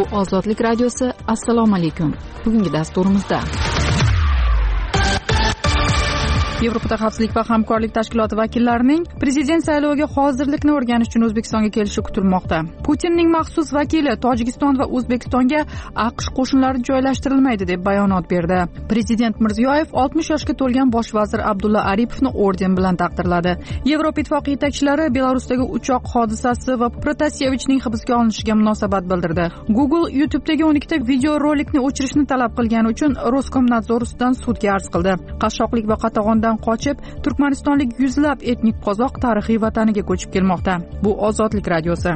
Ozodlik radiosi. Assalomu alaykum. Bugungi dasturimizda Yevropada xavfsizlik va hamkorlik tashkiloti vakillarining prezident sayloviga hozirlikni o'rganish uchun O'zbekistonga kelishi kutilmoqda. Putinning maxsus vakili Tojikiston va O'zbekistonga AQSh qo'shinlari joylashtirilmaydi deb bayonot berdi. Prezident Mirziyoyev 60 yoshga to'lgan bosh vazir Abdulla Aripovni orden bilan taqdirladi. Yevropa ittifoqi yetakchilari Belarusdagi uchoq hodisasi va Protasevichning hibsga olinishiga munosabat bildirdi. Google YouTube'dagi 12 ta video rolikni o'chirishni talab qilgani uchun Roskomnadzor ustidan sudga arz qildi. Qashshoqlik va qatag'ondan qochib turkmanistonlik yuzlab etnik qozoq tarixiy vataniga ko'chib kelmoqda. Bu Ozodlik radiosi.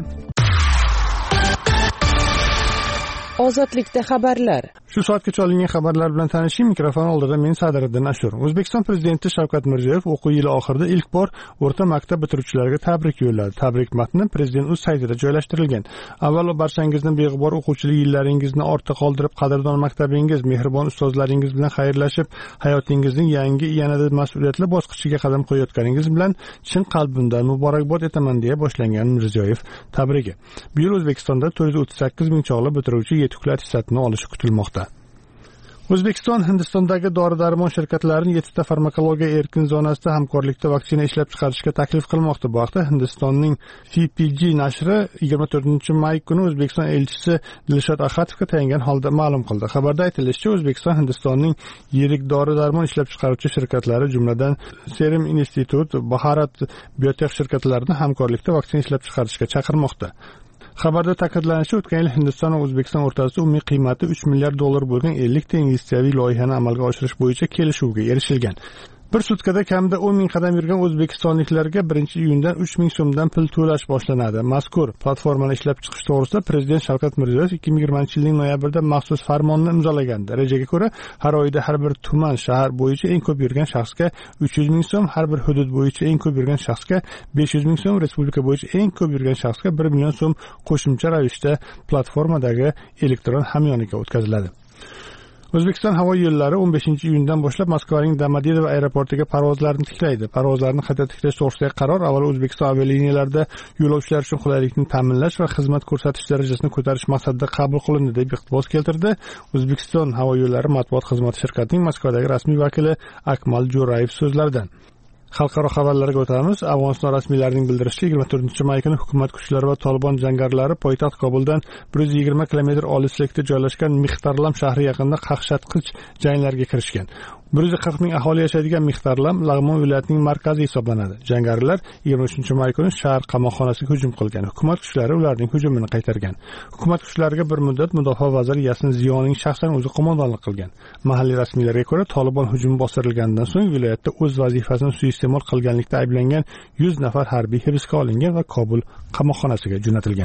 Ozodlikda xabarlar. Shu soatgacha olingan xabarlar bilan tanishing. Mikrofon oldida men Sadiriddin Ashur. O'zbekiston prezidenti Shavkat Mirziyoyev o'quv yili oxirida ilk bor o'rta maktab bitiruvchilariga tabrik yo'lladi. Tabrik matni prezident o'z saytida joylashtirilgan. Avvalo barchangizni beg'ubor o'quvchilik yillaringizni ortda qoldirib, qadrdon maktabingiz, mehribon ustozlaringiz bilan xayrlashib, hayotingizning yangi yanada mas'uliyatli bosqichiga qadam qo'yayotganingiz bilan chin qalbimdan muborakbod etaman deya boshlangan Mirziyoyev tabrigi. Bu yil O'zbekistonda 438 ming chog'li bitiruvchi yetuklar hissasini olishi kutilmoqda. O'zbekiston Hindistondagi dori-darmon shirkatlarining 7 ta farmakologiya erkin zonasida hamkorlikda vaksina ishlab chiqarishga taklif qilmoqda. Bu haqda Hindistonning CPG nashri 24-may kuni O'zbekiston elchisi Dilshod Axatovga tayangan holda ma'lum qildi. Xabarda aytilishicha, O'zbekiston Hindistonning yirik dori-darmon ishlab chiqaruvchi shirkatlari, jumladan Serum Institute, Bharat Biotech shirkatlarini hamkorlikda vaksina ishlab chiqarishga chaqirmoqda. Xabarda ta'kidlanishicha, o'tgan yil Hindiston va O'zbekiston o'rtasida umumiy qiymati $3 milliard bo'lgan 50 ta investitsiyaviy loyihani amalga oshirish bo'yicha kelishuvga erishilgan. Bir sutkada kamida 10 ming qadam yurgan o'zbekistonliklarga 1-iyundan 3 ming so'mdan pul to'lash boshlanadi. Mazkur platformani ishlab chiqish to'g'risida prezident Shavkat Mirziyoyev 2020-yilning noyabrida maxsus farmonni imzolagandi. Rejaga ko'ra, har oyda har bir tuman, shahar bo'yicha eng ko'p yurgan shaxsga 300 ming so'm, har bir hudud bo'yicha eng ko'p yurgan shaxsga 500 ming so'm, respublika bo'yicha eng ko'p yurgan shaxsga 1 million so'm qo'shimcha ravishda platformadagi elektron hamyoniga o'tkaziladi. O'zbekiston havo yo'llari 15-iyundan boshlab Moskvaning Domodedovo aeroportiga parvozlarni tiklaydi. Parvozlarni qayta tiklash to'g'risidagi qaror avvalo O'zbekiston avialiniyalarida yo'lovchilar uchun qulaylikni ta'minlash va xizmat ko'rsatish darajasini ko'tarish maqsadida qabul qilindi deb iqtibos keltirdi. O'zbekiston havo yo'llari matbuot xizmati shirkatining Moskvadagi rasmiy vakili Akmal Jo'rayev so'zlaridan. Xalqaro xabarlarga o'tamiz. Afg'oniston rasmiylarining bildirishicha, 24-may kuni hukumat kuchlari va Tolibon jangarilar poytaxt Kobuldan 120 kilometr olislikda joylashgan Mixtarlam shahri yaqinida qaqshatqich janglarga kirishgan. 140 ming aholi yashaydigan Mixtarlam Lag'mon viloyatining markazi hisoblanadi. Jangarilar 23-may kuni shahar qamoqxonasiga hujum qilgan. Hukumat kuchlari ularning hujumini qaytargan. Hukumat kuchlariga bir muddat mudofaa vaziri Yasin Ziyoning shaxsan o'zi qo'mondonlik qilgan. Mahalliy rasmiylarga ko'ra, Tolibon hujumi bostirilgandan so'ng viloyatda o'z vazifasini suiiste'mol qilganlikda ayblangan 100 nafar harbiy hibsga olingan va Kobul qamoqxonasiga jo'natilgan.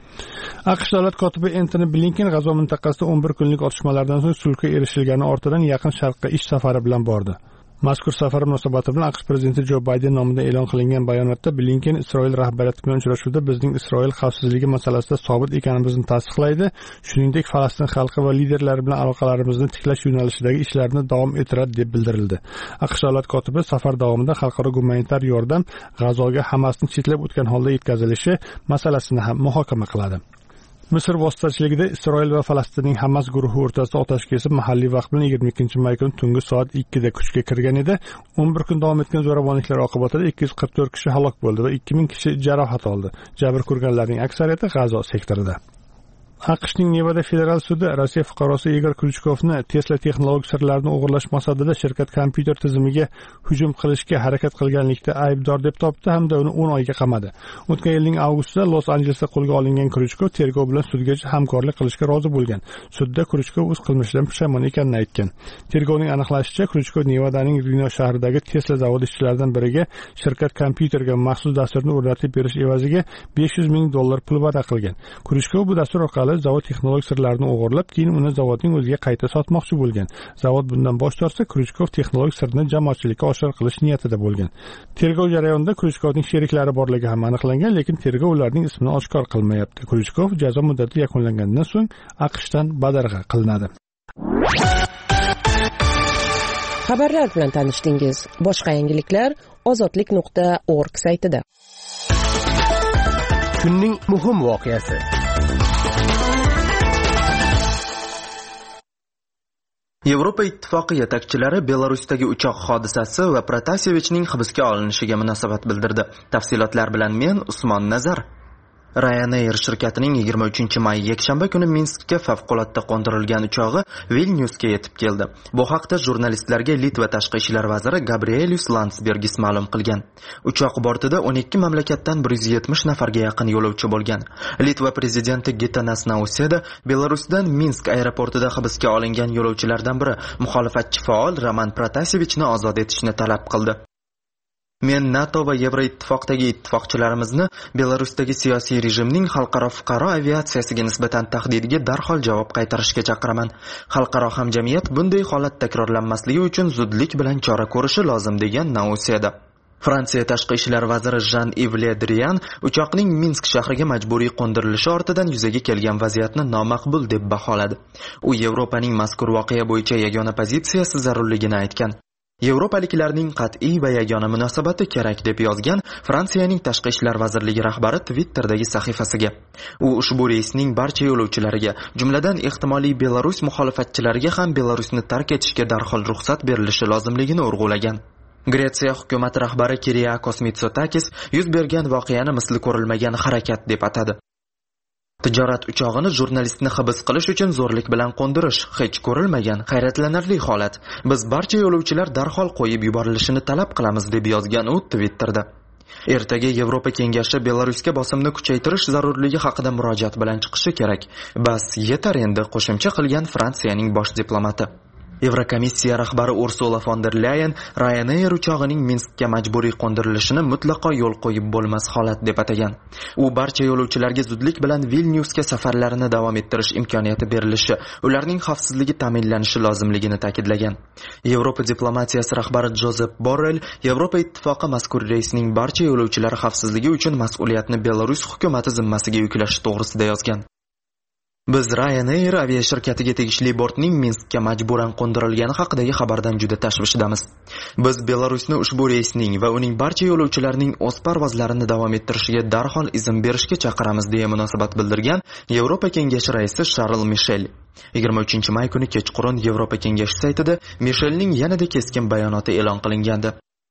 AQSh davlat kotibi Antony Blinken G'azo mintaqasida 11 kunlik otishmalardan so'ng sulhga erishilgani ortidan Yaqin Sharqqa ish safari bilan bordi. Mazkur safar munosabati bilan AQSh prezidenti Jo Bayden nomidan e'lon qilingan bayonotda Blinken Isroil rahbariyati bilan uchrashuvda bizning Isroil xavfsizligi masalasida sobit ekanimizni tasdiqlaydi, shuningdek Falastin xalqi va liderlari bilan aloqalarimizni tiklash yo'nalishidagi ishlarni davom ettiradi deb bildirildi. AQSh davlat kotibi safar davomida xalqaro gumanitar yordam G'azoga Hamasni chetlab o'tgan holda yetkazilishi masalasini ham muhokama qiladi. Misr vositachiligida Isroil va Falastinning Hamas guruhi o'rtasida otash kesib mahalliy vaqt bilan 22-may kuni tungi soat 2 da kuchga kirgan edi. 11 kun davom etgan zo'ravonliklar oqibatida 244 kishi halok bo'ldi va 2000 kishi jarohat oldi. Jabr ko'rganlarning aksariyati G'azo sektorida. AQShning Nevada federal sudi Rossiya fuqarosi Igor Kryuchkovni Tesla texnologik sirlarini o'g'irlash maqsadida shirkat kompyuter tizimiga hujum qilishga harakat qilganlikda aybdor deb topdi hamda uni 10 oyga qamadi. O'tgan yilning avgustida Los-Anjelesda qo'lga olingan Kryuchkov tergov bilan sudgacha hamkorlik qilishga rozi bo'lgan. Sudda Kryuchkov o'z qilmishidan pushaymon ekanini aytgan. Tergovning aniqlashicha, Kryuchkov Nevadaning Reno shahridagi Tesla zavodi ishchilaridan biriga shirkat kompyuterga maxsus dasturni o'rnatib berish evaziga $500 ming pul va'da qilgan. Kryuchkov bu dastur orqali zavod texnologik sirlarini o'g'irlab, keyin uni zavodning o'ziga qayta sotmoqchi bo'lgan. Zavod bundan bosh tortsa, Kryuchkov texnologik sirni jamoatchilikka oshkor qilish niyatida bo'lgan. Tergov jarayonida Kryuchkovning sheriklari borligi ham aniqlangan, lekin tergov ularning ismini oshkor qilmayapti. Kryuchkov jazo muddati yakunlangandan so'ng AQShdan badarg'a qilinadi. Xabarlar bilan tanishdingiz. Boshqa yangiliklar ozodlik.org saytida. Kunning muhim voqeasi. Yevropa Ittifoqi yetakchilari Belarusdagi uchoq hodisasi va Protasevichning hibsga olinishiga munosabat bildirdi. Tafsilotlar bilan men Usmon Nazar. Ryanair shirkatining 23-may yakshanba kuni Minskga favqulodda qo'ndirilgan uchog'i Vilnyusga yetib keldi. Bu haqda jurnalistlarga Litva tashqi ishlar vaziri Gabrielius Landsbergis ma'lum qilgan. Uchoq bortida 12 mamlakatdan 170 nafarga yaqin yo'lovchi bo'lgan. Litva prezidenti Gitanas Nauseda Belarusdan Minsk aeroportida hibsga olingan yo'lovchilardan biri muxolifatchi faol Roman Protasevichni ozod etishni talab qildi. Men NATO va Yevroittifoqdagi ittifoqchilarimizni Belarusdagi siyosiy rejimning xalqaro fuqaro aviatsiyasiga nisbatan tahdidiga darhol javob qaytarishga chaqiraman. Xalqaro hamjamiyat bunday holat takrorlanmasligi uchun zudlik bilan chora ko'rishi lozim, degan Nauseda. Fransiya tashqi ishlar vaziri Jean-Yves Le Drian uchoqning Minsk shahriga majburiy qo'ndirilishi ortidan yuzaga kelgan vaziyatni nomaqbul deb baholadi. U Yevropaning mazkur voqea bo'yicha yagona pozitsiyasi zarurligini aytgan. Yevropaliklarning qat'iy va yagona munosabati kerak deb yozgan Fransiyaning tashqi ishlar vazirligi rahbari Twitter'dagi sahifasiga. U ushbu reysning barcha yo'lovchilariga, jumladan ehtimoliy Belarus muxolifatchilariga ham Belarusni tark etishga darhol ruxsat berilishi lozimligini urg'ulagan. Gretsiya hukumati rahbari Kyriakos Mitsotakis yuz bergan voqeani misli ko'rilmagan harakat deb atadi. Tijorat uchog'ini jurnalistni hibs qilish uchun zo'rlik bilan qo'ndirish hech ko'rilmagan, hayratlanarli holat. Biz barcha yo'lovchilar darhol qo'yib yuborilishini talab qilamiz, deb yozgan u Twitterda. Ertaga Yevropa Kengashi Belarusga bosimni kuchaytirish zarurligi haqida murojaat bilan chiqishi kerak. Bas, yetar endi, qo'shimcha qilgan Fransiyaning bosh diplomati. Yevrokomissiya rahbari Ursula von der Leyen Ryanair uchog'ining Minskga majburiy qo'ndirilishini mutlaqo yo'l qo'yib bo'lmas holat deb atagan. U barcha yo'lovchilarga zudlik bilan Vilnyusga safarlarini davom ettirish imkoniyati berilishi, ularning xavfsizligi ta'minlanishi lozimligini ta'kidlagan. Yevropa diplomatiyasi rahbari Josep Borrell Yevropa Ittifoqi mazkur reysning barcha yo'lovchilari xavfsizligi uchun mas'uliyatni Belarus hukumati zimmasiga yuklashi to'g'risida yozgan. Biz Ryanair aviashirkatiga tegishli bortning Minskga majburan qo'ndirilgani haqidagi xabardan juda tashvishdamiz. Biz Belarusni ushbu reysning va uning barcha yo'lovchilarining o'z parvozlarini davom ettirishiga darhol izn berishga chaqiramiz, deya munosabat bildirgan Yevropa Kengashi raisi Charles Michel. 23-may kuni kechqurun Yevropa Kengashi saytida Michelning yanada keskin bayonoti e'lon qilingandi.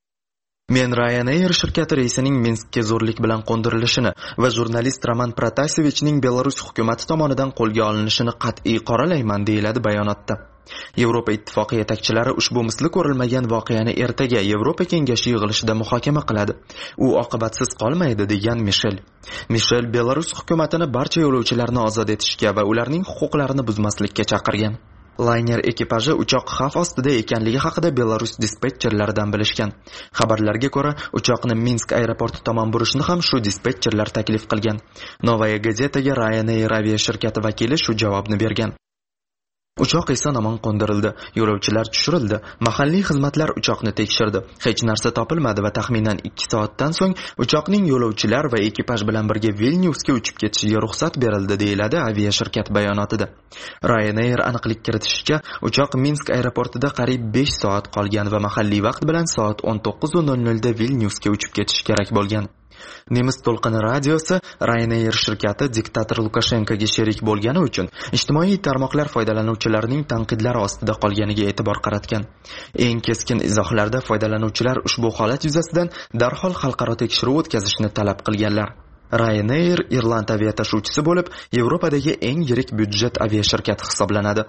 Men Ryanair shirkati reisining Minskga zo'rlik bilan qo'ndirilishini va jurnalist Roman Protasevichning Belarus hukumati tomonidan qo'lga olinishini qat'iy qoralayman, deyiladi bayonotda. Yevropa Ittifoqi yetakchilari ushbu misli ko'rilmagan voqeani ertaga Yevropa Kengashi yig'ilishida muhokama qiladi. U oqibatsiz qolmaydi, degan Michel. Michel Belarus hukumatini barcha yo'lovchilarni ozod etishga va ularning huquqlarini buzmaslikka chaqirgan. Layner ekipaji uchoq xavf ostida ekanligi haqida Belarus dispetcherlaridan bilishgan. Xabarlarga ko'ra, uchoqni Minsk aeroporti tomon burishni ham shu dispetcherlar taklif qilgan. Novaya gazetaga Ryanair aviashirkati vakili shu javobni bergan. Uchoq esa omon qo'ndirildi, yo'lovchilar tushirildi, mahalliy xizmatlar uchoqni tekshirdi. Hech narsa topilmadi va taxminan 2 soatdan so'ng uchoqning yo'lovchilar va ekipaj bilan birga Vilnyusga uchib ketishiga ruxsat berildi, deyiladi aviashirkat bayonotida. Ryanair aniqlik kiritishicha, uchoq Minsk aeroportida qariyb 5 soat qolgan va mahalliy vaqt bilan soat 19:00 da Vilnyusga uchib ketish kerak bo'lgan. Nemis to'lqini radiosi Ryanair shirkati diktator Lukashenkoga sherik bo'lgani uchun ijtimoiy tarmoqlar foydalanuvchilarining tanqidlari ostida qolganiga e'tibor qaratgan. Eng keskin izohlarda foydalanuvchilar ushbu holat yuzasidan darhol xalqaro tekshiruv o'tkazishni talab qilganlar. Ryanair Irland aviatashuvchisi bo'lib, Yevropadagi eng yirik byudjet aviashirkati hisoblanadi.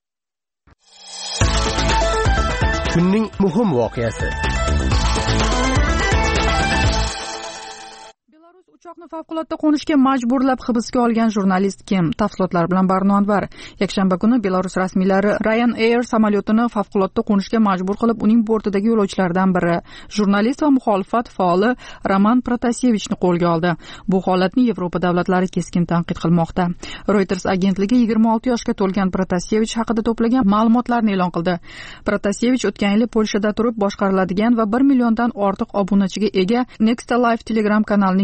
Kunning muhim voqeasi. Uchoqni favqulodda qo'nishga majburlab hibsga olgan jurnalist kim? Tafsilotlar bilan Barno Anvar. Yakshanba kuni Belarus rasmiylari Ryanair samolyotini favqulodda qo'nishga majbur qilib, uning bortidagi yo'lovchilardan biri, jurnalist va muxolifat faoli Roman Protasevichni qo'lga oldi. Bu holatni Yevropa davlatlari keskin tanqid qilmoqda. Reuters agentligi 26 yoshga to'lgan Protasevich haqida to'plagan ma'lumotlarni e'lon qildi. Protasevich o'tgan yil Polshada turib boshqariladigan va 1 milliondan ortiq obunachiga ega Nexta Live Telegram kanalining muharriri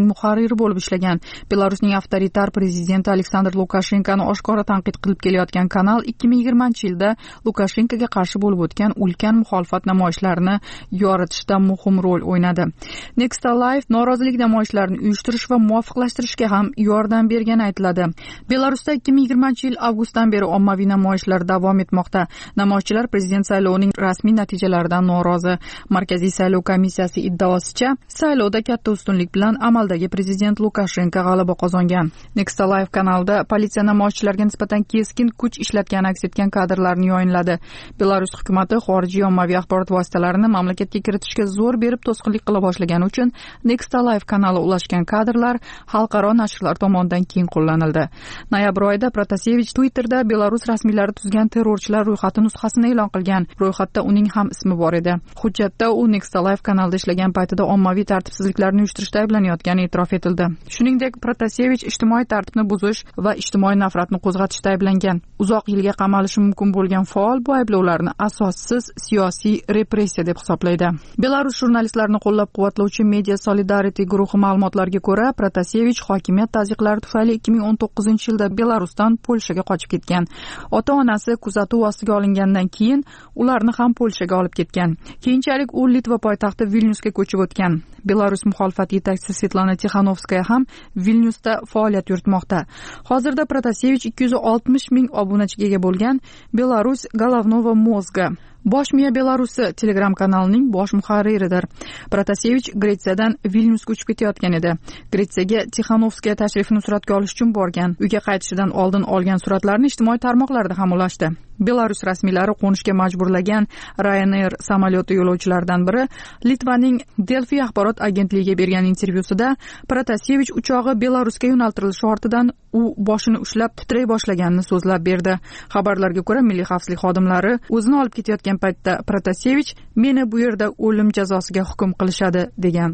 muharriri bo'lib ishlagan. Belarusning avtoritar prezidenti Aleksandr Lukashenkoni oshkora tanqid qilib kelayotgan kanal 2020-yilda Lukashenkoga qarshi bo'lib o'tgan ulkan muxolifat namoyishlarini yoritishda muhim rol o'ynadi. Nexta Live norozilik namoyishlarini uyushtirish va muvofiqlashtirishga ham yordam bergani aytiladi. Belarusda 2020-yil avgustdan beri ommaviy namoyishlar davom etmoqda. Namoyishchilar prezident saylovining rasmiy natijalaridan norozi. Markaziy saylov komissiyasi iddaosicha, saylovda katta ustunlik bilan amaldagi prezident Lukashenko g'alaba qozongan. Nexta Live kanalida politsiya namoyishchilarga nisbatan keskin kuch ishlatgani aks etgan kadrlarni yoyinladi. Belarus hukumati xorijiy ommaviy axborot vositalarini mamlakatga kiritishga zo'r berib to'sqinlik qila boshlagani uchun Nexta Live kanali ulashgan kadrlar xalqaro nashrlar tomonidan keng qo'llanildi. Noyabr oyida Protasevich Twitterda Belarus rasmiylari tuzgan terrorchilar ro'yxati nusxasini e'lon qilgan. Ro'yxatda uning ham ismi bor edi. Hujjatda u Nexta Live kanalida ishlagan paytida ommaviy tartibsizliklarni uyushtirishda ayblanayotgani e'tirof etildi. Shuningdek, Protasevich ijtimoiy tartibni buzish va ijtimoiy nafratni qo'zg'atishda ayblangan. Uzoq yilga qamalishi mumkin bo'lgan faol bu ayblovlarni asossiz siyosiy repressiya deb hisoblaydi. Belarus jurnalistlarini qo'llab-quvvatlovchi Media Solidarity guruhi ma'lumotlariga ko'ra, Protasevich hokimiyat tazyiqlari tufayli 2019-yilda Belarusdan Polshaga qochib ketgan. Ota-onasi kuzatuv ostiga olingandan keyin ularni ham Polshaga olib ketgan. Keyinchalik u Litva poytaxti Vilnyusga ko'chib o'tgan. Belarus muxolifat yetakchisi Svetlana Tixanovskaya ham Vilnyusda faoliyat yuritmoqda. Hozirda Protasevich 260 ming obunachiga ega bo'lgan Belarus Головного mozga Bosh miya Belarusi Telegram kanalining bosh muharriridir. Protasevich Gretsiyadan Vilnyusga uchib ketayotgan edi. Gretsiyaga Tixanovskaya tashrifini suratga olish uchun borgan. Uyga qaytishidan oldin olgan suratlarni ijtimoiy tarmoqlarda ham ulashdi. Belarus rasmiylari qo'nishga majburlagan Ryanair samolyoti yo'lovchilaridan biri Litvaning Delfi axborot agentligiga bergan intervyusida Protasevich uchog'i Belarusga yo'naltirilishi ortidan u boshini ushlab titray boshlaganini so'zlab berdi. Xabarlarga ko'ra, milliy xavfsizlik xodimlari o'zini olib ketayotgan paytda Protasevich meni bu yerda o'lim jazosiga hukm qilishadi degan.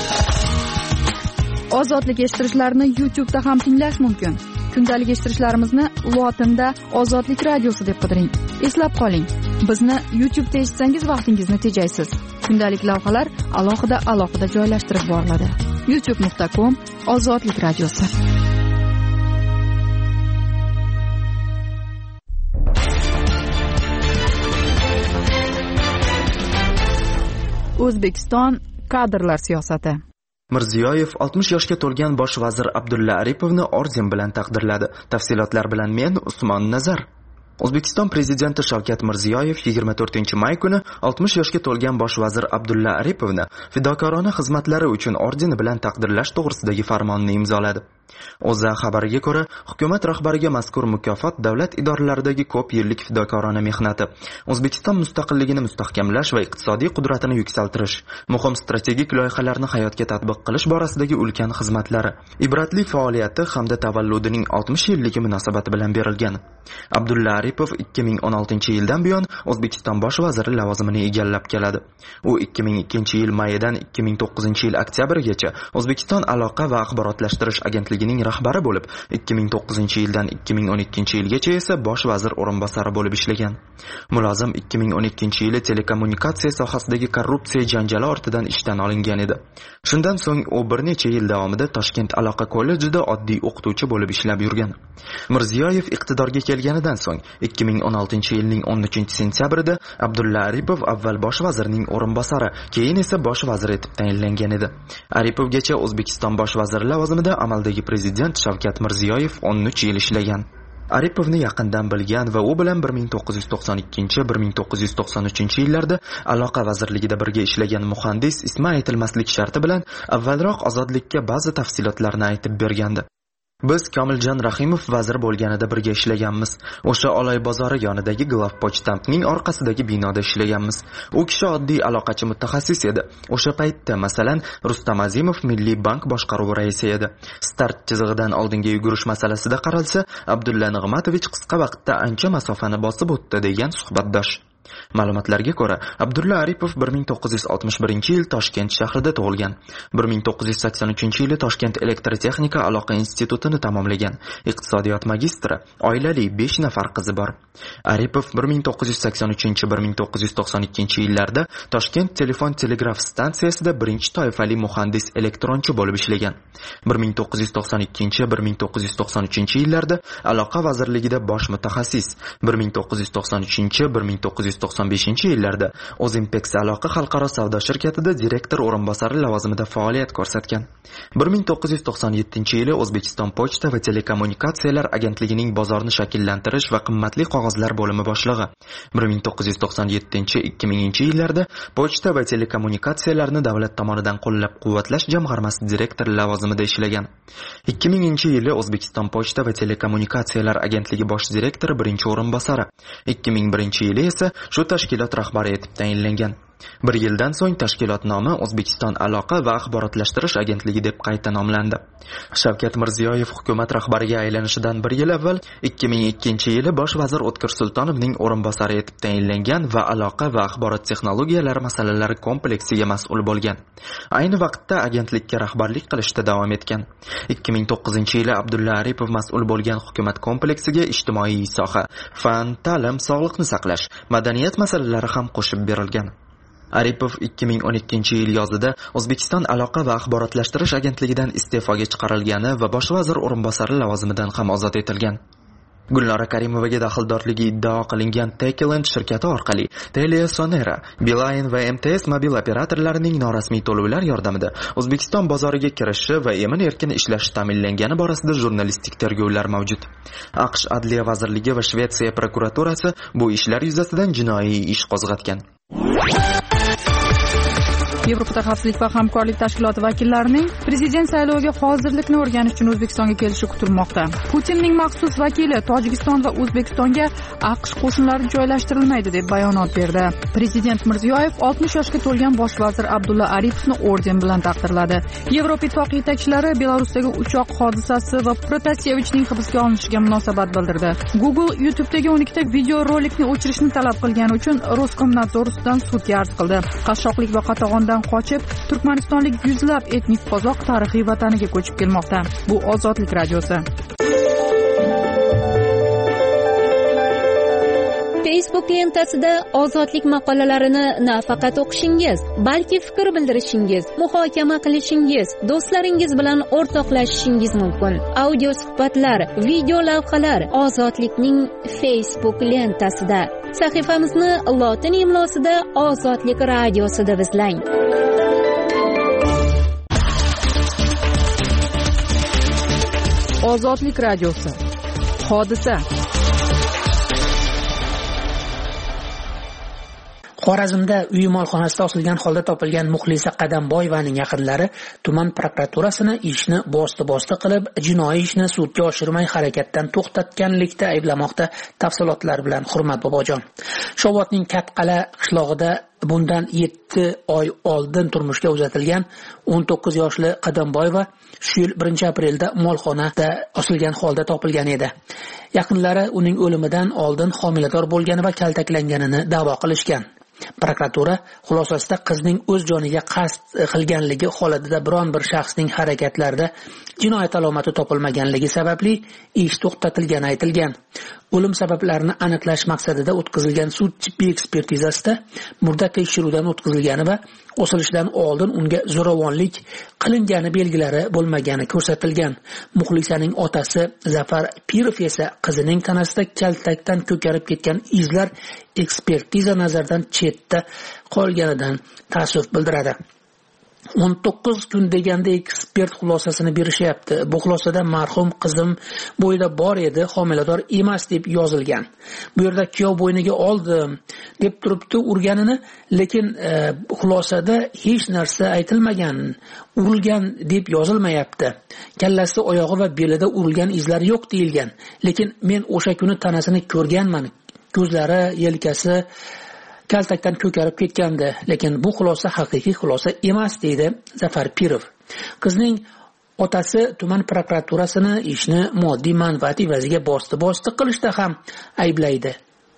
Ozodlik eshittirishlarni YouTube'da ham tinglash mumkin. Kundalik eshittirishlarimizni lotinda Ozodlik radiosi deb qidiring. Eslab qoling, bizni YouTube'da eshitsangiz vaqtingizni tejaysiz. Kundalik lavhalar alohida joylashtirib boriladi. youtube.com/Ozodlik radiosi. O'zbekiston kadrlar siyosati. Mirziyoyev 60 yoshga to'lgan bosh vazir Abdulla Aripovni orden bilan taqdirladi. Tafsilotlar bilan men Usmon Nazar. O'zbekiston prezidenti Shavkat Mirziyoyev 24-may kuni 60 yoshga to'lgan bosh vazir Abdulla Aripovni fidokorona xizmatlari uchun ordeni bilan taqdirlash to'g'risidagi farmonni imzoladi. O'zA xabariga ko'ra, hukumat rahbariga mazkur mukofot davlat idoralaridagi ko'p yillik fidokorona mehnati, O'zbekiston mustaqilligini mustahkamlash va iqtisodiy qudratini yuksaltirish, muhim strategik loyihalarni hayotga tatbiq qilish borasidagi ulkan xizmatlari, ibratli faoliyati hamda tavalludining 60 yilligi munosabati bilan berilgan. Abdulla Aripov 2016-yildan buyon O'zbekiston bosh vaziri lavozimini egallab keladi. U 2002-yil mayidan 2009-yil oktyabrigacha O'zbekiston aloqa va axborotlashtirish agentligining rahbari bo'lib, 2009-yildan 2012-yilgacha esa bosh vazir o'rinbosari bo'lib ishlagan. Mulozim 2012-yili telekommunikatsiya sohasidagi korrupsiya janjali ortidan ishdan olingan edi. Shundan so'ng u bir necha yil davomida Toshkent aloqa kollejida oddiy o'qituvchi bo'lib ishlab yurgan. Mirziyoyev iqtidorga kelganidan so'ng 2016-yilning 13-sentyabrida Abdulla Aripov avval bosh vazirning o'rinbosari, keyin esa bosh vazir etib tayinlangan edi. Aripovgacha O'zbekiston bosh vaziri lavozimida amaldagi prezident Shavkat Mirziyoyev 13 yil ishlagan. Aripovni yaqindan bilgan va u bilan 1992-1993 yillarda aloqa vazirligida birga ishlagan muhandis ismi aytilmaslik sharti bilan avvalroq ozodlikka ba'zi tafsilotlarni aytib bergandi. Biz Komiljon Rahimov vazir bo'lganida birga ishlaganmiz. O'sha Oloy bozori yonidagi Glavpochtampning orqasidagi binoda ishlaganmiz. U kishi oddiy aloqachi mutaxassis edi. O'sha paytda, masalan, Rustam Azimov Milliy bank boshqaruvi raisi edi. Start chizig'idan oldinga yugurish masalasida qaralsa, Abdulla Nig'matovich qisqa vaqtda ancha masofani bosib o'tdi degan suhbatdosh. Ma'lumotlarga ko'ra, Abdulla Aripov 1961-yil Toshkent shahrida tug'ilgan. 1983-yili Toshkent elektrotexnika aloqa institutini tamomlagan. Iqtisodiyot magistri, oilali 5 nafar qizi bor. Aripov 1983-1992-yillarda Toshkent telefon telegraf stansiyasida birinchi toifali muhandis elektronchi bo'lib ishlagan. 1992-1993-yillarda Aloqa vazirligida bosh mutaxassis, 1993-1995-yillarda O'zimpex Aloqa xalqaro savdo shirkatida direktor o'rinbosari lavozimida faoliyat ko'rsatgan. 1997-yili O'zbekiston Pochta va telekommunikatsiyalar agentligining bozorni shakllantirish va qimmatli qog'ozlar bo'limi boshlig'i. 1997-2000-yillarda Pochta va telekommunikatsiyalarni davlat tomonidan qo'llab-quvvatlash jamg'armasi direktori lavozimida ishlagan. 2000-yili O'zbekiston Pochta va telekommunikatsiyalar agentligi bosh direktori birinchi o'rinbosari. 2001-yili esa shu tashkilot rahbari etib tayinlangan. Bir yildan so'ng tashkilot nomi O'zbekiston Aloqa va axborotlashtirish agentligi deb qayta nomlandi. Shavkat Mirziyoyev hukumat rahbariga aylanishidan bir yil avval 2002-yili bosh vazir O'tkir Sultonovning o'rinbosari etib tayinlangan va aloqa va axborot texnologiyalari masalalari kompleksiga mas'ul bo'lgan. Ayni vaqtda agentlikka rahbarlik qilishda davom etgan. 2009-yili Abdulla Aripov mas'ul bo'lgan hukumat kompleksiga ijtimoiy soha, fan, ta'lim, sog'liqni saqlash, madaniyat masalalari ham qo'shib berilgan. Aripov 2012-yil yozida O'zbekiston Aloqa va axborotlashtirish agentligidan iste'foga chiqarilgani va bosh vazir o'rinbosari lavozimidan ham ozod etilgan. Gulnora Karimovaga daxldorligi iddao qilingan Techland shirkati orqali Telia Sonera, Beeline va MTS mobil operatorlarining norasmiy to'lovlar yordamida O'zbekiston bozoriga kirishi va emin-erkin ishlashi ta'minlangani borasida jurnalistik tergovlar mavjud. AQSh Adliya vazirligi va Shvetsiya prokuraturasi bu ishlar yuzasidan jinoiy ish qo'zg'atgan. Yevropada xavfsizlik va hamkorlik tashkiloti vakillarining prezident sayloviga hozirlikni o'rganish uchun O'zbekistonga kelishi kutilmoqda. Putinning maxsus vakili Tojikiston va O'zbekistonga AQSh qo'shinlari joylashtirilmaydi deb bayonot berdi. Prezident Mirziyoyev 60 yoshga to'lgan bosh vazir Abdulla Aripovni orden bilan taqdirladi. Yevropa Ittifoqi yetakchilari Belarusdagi uchoq hodisasi va Protasevichning hibsga olinishiga munosabat bildirdi. Google YouTube'dagi 12 ta video rolikni o'chirishni talab qilgani uchun Roskomnadzor ustidan sudga arz qildi. Qashshoqlik va qatag'ondan qochib turkmanistonlik yuzlab etnik qozoq tarixiy vataniga ko'chib kelmoqda. Bu Ozodlik radiosi. Facebook lentasida ozodlik maqolalarini nafaqat o'qishingiz, balki fikr bildirishingiz, muhokama qilishingiz, do'stlaringiz bilan o'rtoqlashishingiz mumkin. Audio suhbatlar, video lavhalar Ozodlikning Facebook lentasida. Sahifamizni lotin imlosida Ozodlik radiosi deb izlang. Ozodlik radiosi. Hodisa. Xorazmda uy molxonasida osilgan holda topilgan Muxlisa Qadamboyevaning yaqinlari tuman prokuraturasini ishni bosti qilib, jinoiy ishni sudga oshirmay harakatdan to'xtatganlikda ayblamoqda. Tafsilotlar bilan Hurmat Bobojon. Shovotning Katqala qishlog'ida bundan 7 oy oldin turmushga uzatilgan 19 yoshli Qadamboyeva shu yil 1-aprelda molxonada osilgan holda topilgan edi. Yaqinlari uning o'limidan oldin homilador bo'lgani va kaltaklanganini da'vo qilishgan. Prokuratura xulosasida qizning o'z joniga qasd qilganligi holatida biron bir shaxsning harakatlarida jinoyat alomati topilmaganligi sababli ish to'xtatilgani aytilgan. O'lim sabablarini aniqlash maqsadida o'tkazilgan sud tibbiy ekspertizasida murda tekshiruvdan o'tkazilgani va osilishdan oldin unga zo'ravonlik qilingani belgilari bo'lmagani ko'rsatilgan. Muxlisaning otasi Zafar Pirov esa qizining tanasida kaltakdan ko'karib ketgan izlar ekspertiza nazaridan chetda qolganidan ta'ssuf bildiradi. 19 kun deganda ekspert xulosasini berishyapti. Bu xulosada marhum qizim bo'yida bor edi, homilador emas deb yozilgan. Bu yerda kuyov bo'yniga oldim deb turibdi urganini, lekin xulosada hech narsa aytilmagan. Urilgan deb yozilmayapti. Kallasida, oyog'i va belida urilgan izlar yo'q deyilgan. Lekin men o'sha kuni tanasini ko'rganman. Ko'zlari, yelkasi kaltakdan ko'karib ketgandi, lekin bu xulosa haqiqiy xulosa emas deydi Zafar Pirov. Qizning otasi tuman prokuraturasini ishni moddiy manfaat evaziga bosti qilishda ham ayblaydi.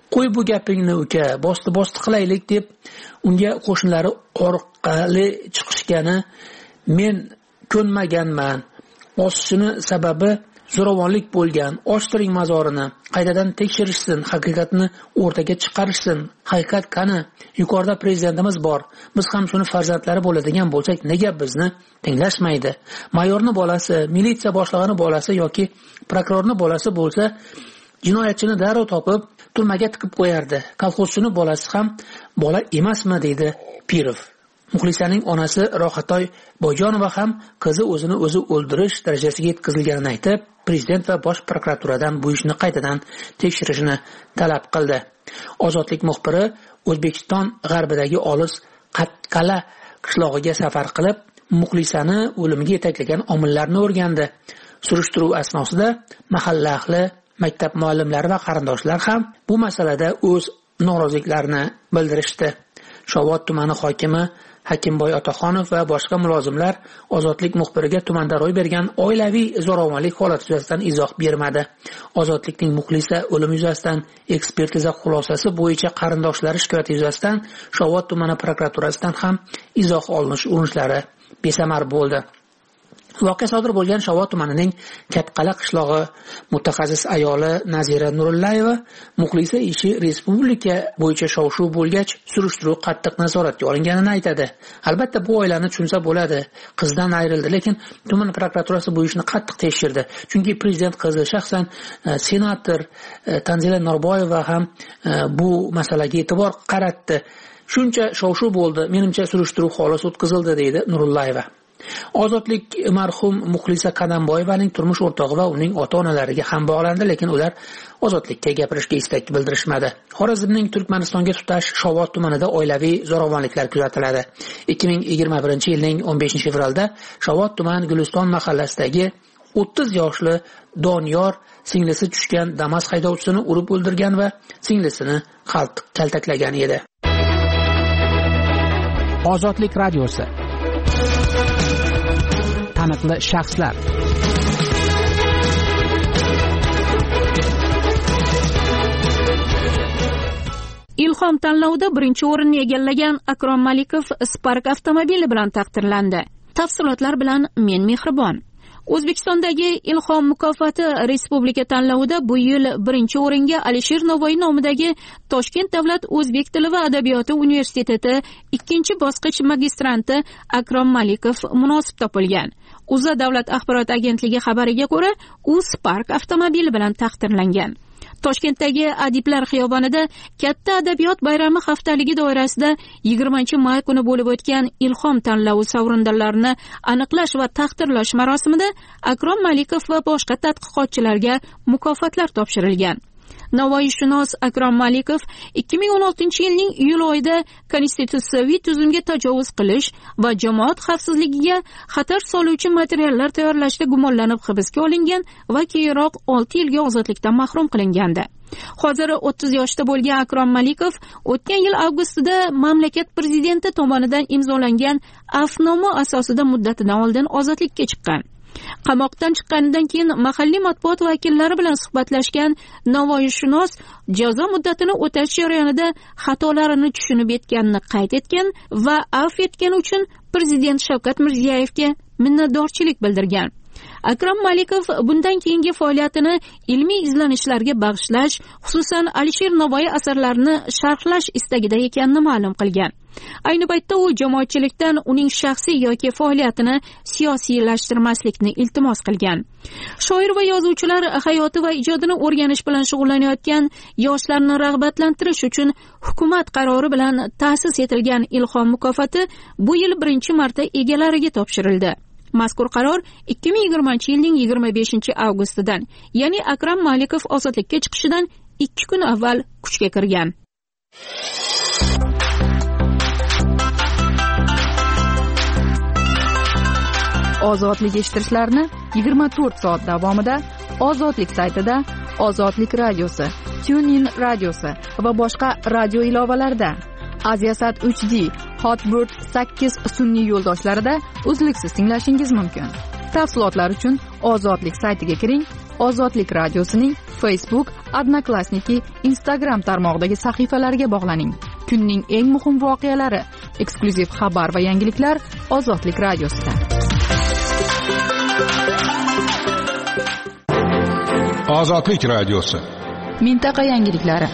qo'y bu gapingni uka, bosti qilaylik deb unga qo'shnilari orqali chiqishgani men ko'nmaganman. Osishini sababi zo'ravonlik bo'lgan. Ochtiring mazorini, qaytadan tekshirishsin, haqiqatni o'rtaga chiqarishsin. Haqiqat qani? Yuqorida prezidentimiz bor. Biz ham shuni farzandlari bo'ladigan bo'lsak, nega bizni tinglashmaydi? Mayorni bolasi, militsiya boshlig'ining bolasi yoki prokurorning bolasi bo'lsa, jinoyatchini darrov topib, turmaga tiqib qo'yardi. Kolxozchining bolasi ham bola emasmi, deydi Pirov. Muxlisaning onasi Rohatoy Boyjonova ham qizi o'zini o'zi o'ldirish darajasiga yetkazilganini aytib, prezident va bosh prokuraturadan bu ishni qaytadan tekshirishni talab qildi. Ozodlik muxbiri O'zbekiston g'arbidagi olis Qatqala qishlog'iga safar qilib, muxlisani o'limiga yetaklagan omillarni o'rgandi. Surishtiruv asnosida mahalla ahli, maktab muallimlari va qarindoshlar ham bu masalada o'z noroziliklarini bildirishdi. Shovot tumani hokimi Hakimboy Otaxonov va boshqa mulozimlar Ozodlik muxbiriga tumanda ro'y bergan oilaviy zo'ravonlik holati yuzasidan izoh bermadi. Ozodlikning muxlisa o'limi yuzasidan ekspertiza xulosasi bo'yicha qarindoshlari shikoyati yuzasidan Shovot tumani prokuraturasidan ham izoh olinish urinishlari besamar bo'ldi. Voqea sodir bo'lgan Shovot tumanining Katqala qishlog'i mutaxassis ayoli Nazira Nurullayeva muxlisa ishi respublika bo'yicha shov-shuv bo'lgach, surishtiruv qattiq nazoratga olinganini aytadi. Albatta bu oilani tushunsa bo'ladi. Qizdan ayrildi, lekin tuman prokuraturasi bu ishni qattiq tekshirdi. Chunki prezident qizi shaxsan senator Tanzila Norboyeva ham bu masalaga e'tibor qaratdi. Shuncha shov-shuv bo'ldi, menimcha surishtiruv xolis o'tkazildi, deydi Nurullayeva. Ozodlik marhum Muxlisa Qadamboyevaning turmush o'rtog'i va uning ota-onalariga ham bog'landi, lekin ular ozodlikka gapirishga istak bildirishmadi. Xorazmning Turkmanistonga tutash Shovot tumanida oilaviy zo'ravonliklar kuzatiladi. 2021-yilning 15-fevralda Shovot tuman Guliston mahallasidagi 30 yoshli Doniyor singlisi tushgan Damas haydovchisini urib o'ldirgan va singlisini kaltaklagan edi. Ozodlik radiosi. Taniqli shaxslar. Ilhom tanlovida birinchi o'rinni egallagan Akrom Malikov Spark avtomobili bilan taqdirlandi. Tafsilotlar bilan men Mehribon. O'zbekistondagi Ilhom mukofoti respublika tanlovida bu yil birinchi o'ringa Alisher Navoiy nomidagi Toshkent davlat o'zbek tili va adabiyoti universiteti ikkinchi bosqich magistranti Akrom Malikov munosib topilgan. UZA davlat axborot agentligi xabariga ko'ra, u Spark avtomobili bilan taqdirlangan. Toshkentdagi Adiblar xiyobonida katta adabiyot bayrami haftaligi doirasida 20-may kuni bo'lib o'tgan Ilhom tanlovi sovrindorlarini aniqlash va taqdirlash marosimida Akrom Malikov va boshqa tadqiqotchilarga mukofotlar topshirilgan. Navoiyshunos Akrom Malikov 2016-yilning iyul oyida konstitutsiyaviy tuzumga tajovuz qilish va jamoat xavfsizligiga xatar soluvchi materiallar tayyorlashda gumonlanib hibsga olingan va keyinroq 6 yilga ozodlikdan mahrum qilingandi. Hozir 30 yoshda bo'lgan Akrom Malikov o'tgan yil avgustida mamlakat prezidenti tomonidan imzolangan afnoma asosida muddatidan oldin ozodlikka chiqqan. Qamoqdan chiqqanidan keyin mahalliy matbuot vakillari bilan suhbatlashgan Navoiyshunos jazo muddatini o'tash jarayonida xatolarini tushunib yetganini qayd etgan va afv etgani uchun prezident Shavkat Mirziyoyevga minnatdorchilik bildirgan. Akrom Malikov bundan keyingi faoliyatini ilmiy izlanishlarga bag'ishlash, xususan Alisher Navoiy asarlarini sharhlash istagida ekanini ma'lum qilgan. Ayni paytda u jamoatchilikdan uning shaxsiy yoki faoliyatini siyosiylashtirmaslikni iltimos qilgan. Shoir va yozuvchilar hayoti va ijodini o'rganish bilan shug'ullanayotgan yoshlarni rag'batlantirish uchun hukumat qarori bilan ta'sis etilgan Ilhom mukofoti bu yil birinchi marta egalariga topshirildi. Mazkur qaror 2020-yilning 25-avgustidan, ya'ni Akrom Malikov ozodlikka chiqishidan 2 kun avval kuchga kirgan. Ozodlik eshittirishlarni 24 soat davomida Ozodlik saytida, Ozodlik radiosi, TuneIn radiosi va boshqa radio ilovalarida, Aziasat 3D, Hotbird 8 sun'iy yo'ldoshlarida uzluksiz tinglashingiz mumkin. Tafsilotlar uchun Ozodlik saytiga kiring, Ozodlik radiosining Facebook, Odnoklassniki, Instagram tarmog'idagi sahifalariga bog'laning. Kunning eng muhim voqealari, eksklyuziv xabar va yangiliklar Ozodlik radiosida. Ozodlik radiosi. Mintaqa yangiliklari.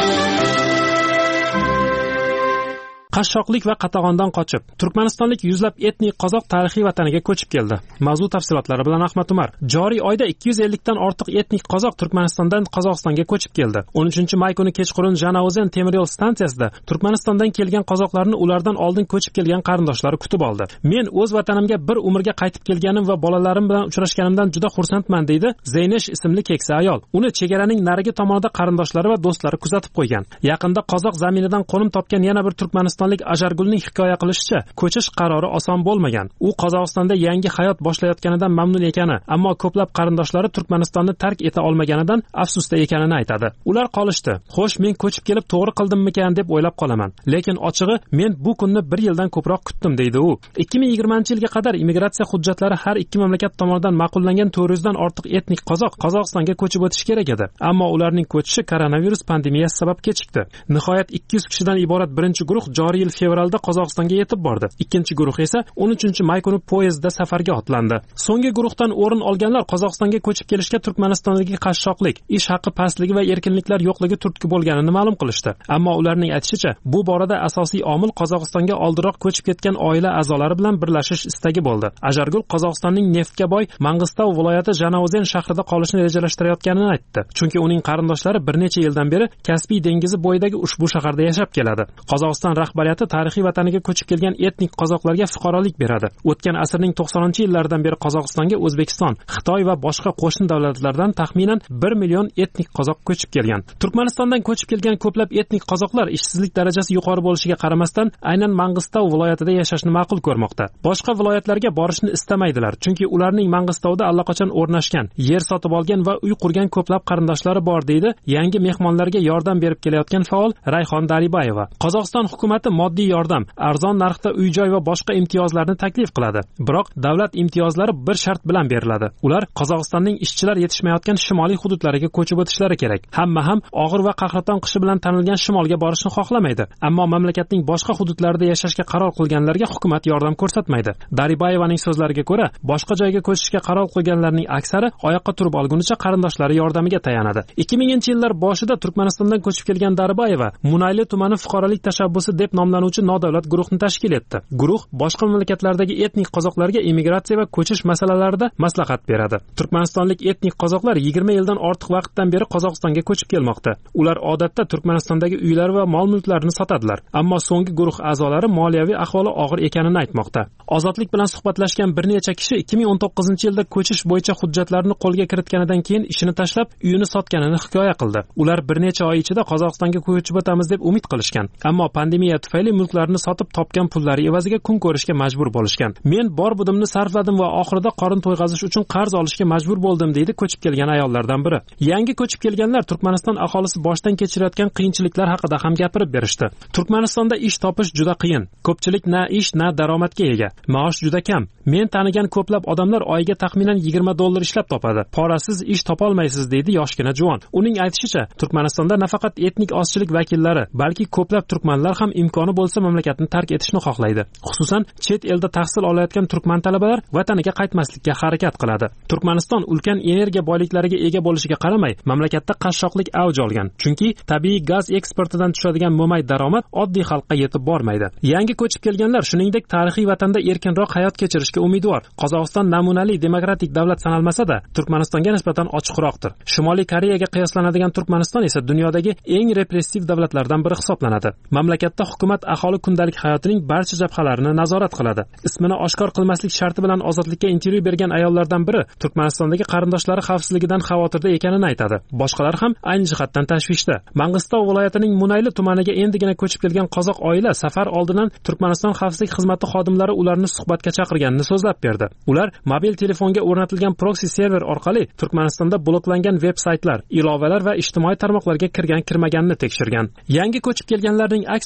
Qashshoqlik va qatag'ondan qochib, turkmanistonlik yuzlab etnik qozoq tarixiy vataniga ko'chib keldi. Mavzu tafsilotlari bilan Ahmad Umar. Joriy oyda 250 dan ortiq etnik qozoq Turkmanistondan Qozog'istonga ko'chib keldi. 13-may kuni kechqurun Janauzen temir yo'l stansiyasida Turkmanistondan kelgan qozoqlarni ulardan oldin ko'chib kelgan qarindoshlari kutib oldi. Men o'z vatanimga bir umrga qaytib kelganim va bolalarim bilan uchrashganimdan juda xursandman, deydi Zeynesh ismli keksa ayol. Uni chegaraning narigi tomonida qarindoshlari va do'stlari kuzatib qo'ygan. Yaqinda qozoq zaminidan qo'nim topgan yana bir Turkmaniston Ajargulning hikoya qilishicha, ko'chish qarori oson bo'lmagan. U Qozog'istonda yangi hayot boshlayotganidan mamnun ekani, ammo ko'plab qarindoshlari Turkmanistonni tark eta olmaganidan afsusda ekanini aytadi. Ular qolishdi. Xo'sh, men ko'chib kelib to'g'ri qildimmikan deb o'ylab qolaman. Lekin ochig'i, men bu kunni 1 yildan ko'proq kutdim, deydi u. 2020-yilga qadar immigratsiya hujjatlari har ikki mamlakat tomonidan ma'qullangan 400 dan ortiq etnik qozoq Qozog'istonga ko'chib o'tish kerak edi. Ammo ularning ko'chishi koronavirus pandemiyasi sabab kechikdi. Nihoyat 200 kishidan iborat birinchi guruh joriy yil fevralda Qozog'istonga yetib bordi. Ikkinchi guruh esa 13-may kuni poyezdda safarga otlandi. So'nggi guruhdan o'rin olganlar Qozog'istonga ko'chib kelishga Turkmanistondagi qashshoqlik, ish haqi pastligi va erkinliklar yo'qligi turtki bo'lganini ma'lum qilishdi. Ammo ularning aytishicha, bu borada asosiy omil Qozog'istonga oldinroq ko'chib ketgan oila a'zolari bilan birlashish istagi bo'ldi. Ajargul Qozog'istonning neftga boy Mang'istov viloyati Janauzen shahrida qolishni rejalashtirayotganini aytdi. Chunki uning qarindoshlari bir necha yildan beri Kaspiy dengizi bo'yidagi ushbu shaharda yashab keladi. Qozog'iston rahbariyati tarixiy vataniga ko'chib kelgan etnik qozoqlarga fuqarolik beradi. O'tgan asrning 90-yillaridan beri Qozog'istonga O'zbekiston, Xitoy va boshqa qo'shni davlatlardan taxminan 1 million etnik qozoq ko'chib kelgan. Turkmanistondan ko'chib kelgan ko'plab etnik qozoqlar ishsizlik darajasi yuqori bo'lishiga qaramasdan aynan Mang'istov viloyatida yashashni ma'qul ko'rmoqda. Boshqa viloyatlarga borishni istamaydilar, chunki ularning Mang'istovda allaqachon o'rnashgan, yer sotib olgan va uy qurgan ko'plab qarindoshlari bor, deydi yangi mehmonlarga yordam berib kelayotgan faol Rayhon Daribayeva. Qozog'iston hukumati moddiy yordam, arzon narxda uy-joy va boshqa imtiyozlarni taklif qiladi. Biroq davlat imtiyozlari bir shart bilan beriladi. Ular Qozog'istonning ishchilar yetishmayotgan shimoliy hududlariga ko'chib o'tishlari kerak. Hamma ham og'ir va qahraton qishi bilan tanilgan shimolga borishni xohlamaydi. Ammo mamlakatning boshqa hududlarida yashashga qaror qilganlarga hukumat yordam ko'rsatmaydi. Daribayevaning so'zlariga ko'ra, boshqa joyga ko'chishga qaror qilganlarning aksari oyoqqa turib olgunicha qarindoshlari yordamiga tayanadi. 2000-yillar boshida Turkmanistondan ko'chib kelgan Daribayeva Munayli tumani fuqarolik tashabbusi deb nomlanuvchi nodavlat guruhni tashkil etdi. Guruh boshqa mamlakatlardagi etnik qozoqlarga immigratsiya va ko'chish masalalarida maslahat beradi. Turkmanistonlik etnik qozoqlar 20 yildan ortiq vaqtdan beri Qozog'istonga ko'chib kelmoqda. Ular odatda Turkmanistondagi uylar va mol-mulklarni sotadilar, ammo so'nggi guruh a'zolari moliyaviy ahvoli og'ir ekanini aytmoqda. Ozodlik bilan suhbatlashgan bir necha kishi 2019-yilda ko'chish bo'yicha hujjatlarni qo'lga kiritganidan keyin ishini tashlab, uyini sotganini hikoya qildi. Ular bir necha oy ichida Qozog'istonga ko'chib o'tamiz deb umid qilishgan, ammo pandemiya tufayli mulklarni sotib topgan pullari evaziga kun ko'rishga majbur bo'lishgan. Men bor budimni sarfladim va oxirida qorin to'yg'azish uchun qarz olishga majbur bo'ldim, deydi ko'chib kelgan ayollardan biri. Yangi ko'chib kelganlar Turkmaniston aholisi boshdan kechirayotgan qiyinchiliklar haqida ham gapirib berishdi. Turkmanistonda ish topish juda qiyin. Ko'pchilik na ish, na daromadga ega. Maosh juda kam. Men tanigan ko'plab odamlar oyiga taxminan $20 ishlab topadi. Porasiz ish topolmaysiz, deydi yoshgina juvon. Uning aytishicha, Turkmanistonda nafaqat etnik ozchilik vakillari, balki ko'plab turkmanlar ham imkoni bo'lsa mamlakatni tark etishni xohlaydi. Xususan, chet elda tahsil olayotgan turkman talabalar vataniga qaytmaslikka harakat qiladi. Turkmaniston ulkan energiya boyliklariga ega bo'lishiga qaramay, mamlakatda qashshoqlik avj olgan. Chunki tabiiy gaz eksportidan tushadigan mo'may daromad oddiy xalqqa yetib bormaydi. Yangi ko'chib kelganlar shuningdek tarixiy vatanda erkinroq hayot kechirishga umidvor. Qozog'iston namunali demokratik davlat sanalmasa-da, Turkmanistonga nisbatan ochiqroqdir. Shimoliy Koreyaga qiyoslanadigan Turkmaniston esa dunyodagi eng repressiv davlatlardan biri hisoblanadi. Mamlakatda hukumat aholi kundalik hayotining barcha jabhalarini nazorat qiladi. Ismini oshkor qilmaslik sharti bilan Ozodlikka intervyu bergan ayollardan biri Turkmanistondagi qarindoshlari xavfsizligidan xavotirda ekanini aytadi. Boshqalar ham ayni jihatdan tashvishda. Mang'istov viloyatining Munayli tumaniga endigina ko'chib kelgan qozoq oila safar oldidan Turkmaniston xavfsizlik xizmati xodimlari ularni suhbatga chaqirganini so'zlab berdi. Ular mobil telefonga o'rnatilgan proksi server orqali Turkmanistonda bloklangan veb-saytlar, ilovalar va ijtimoiy tarmoqlarga kirgan-kirmaganini tekshirgan. Yangi ko'chib kelganlarning aksari boshqa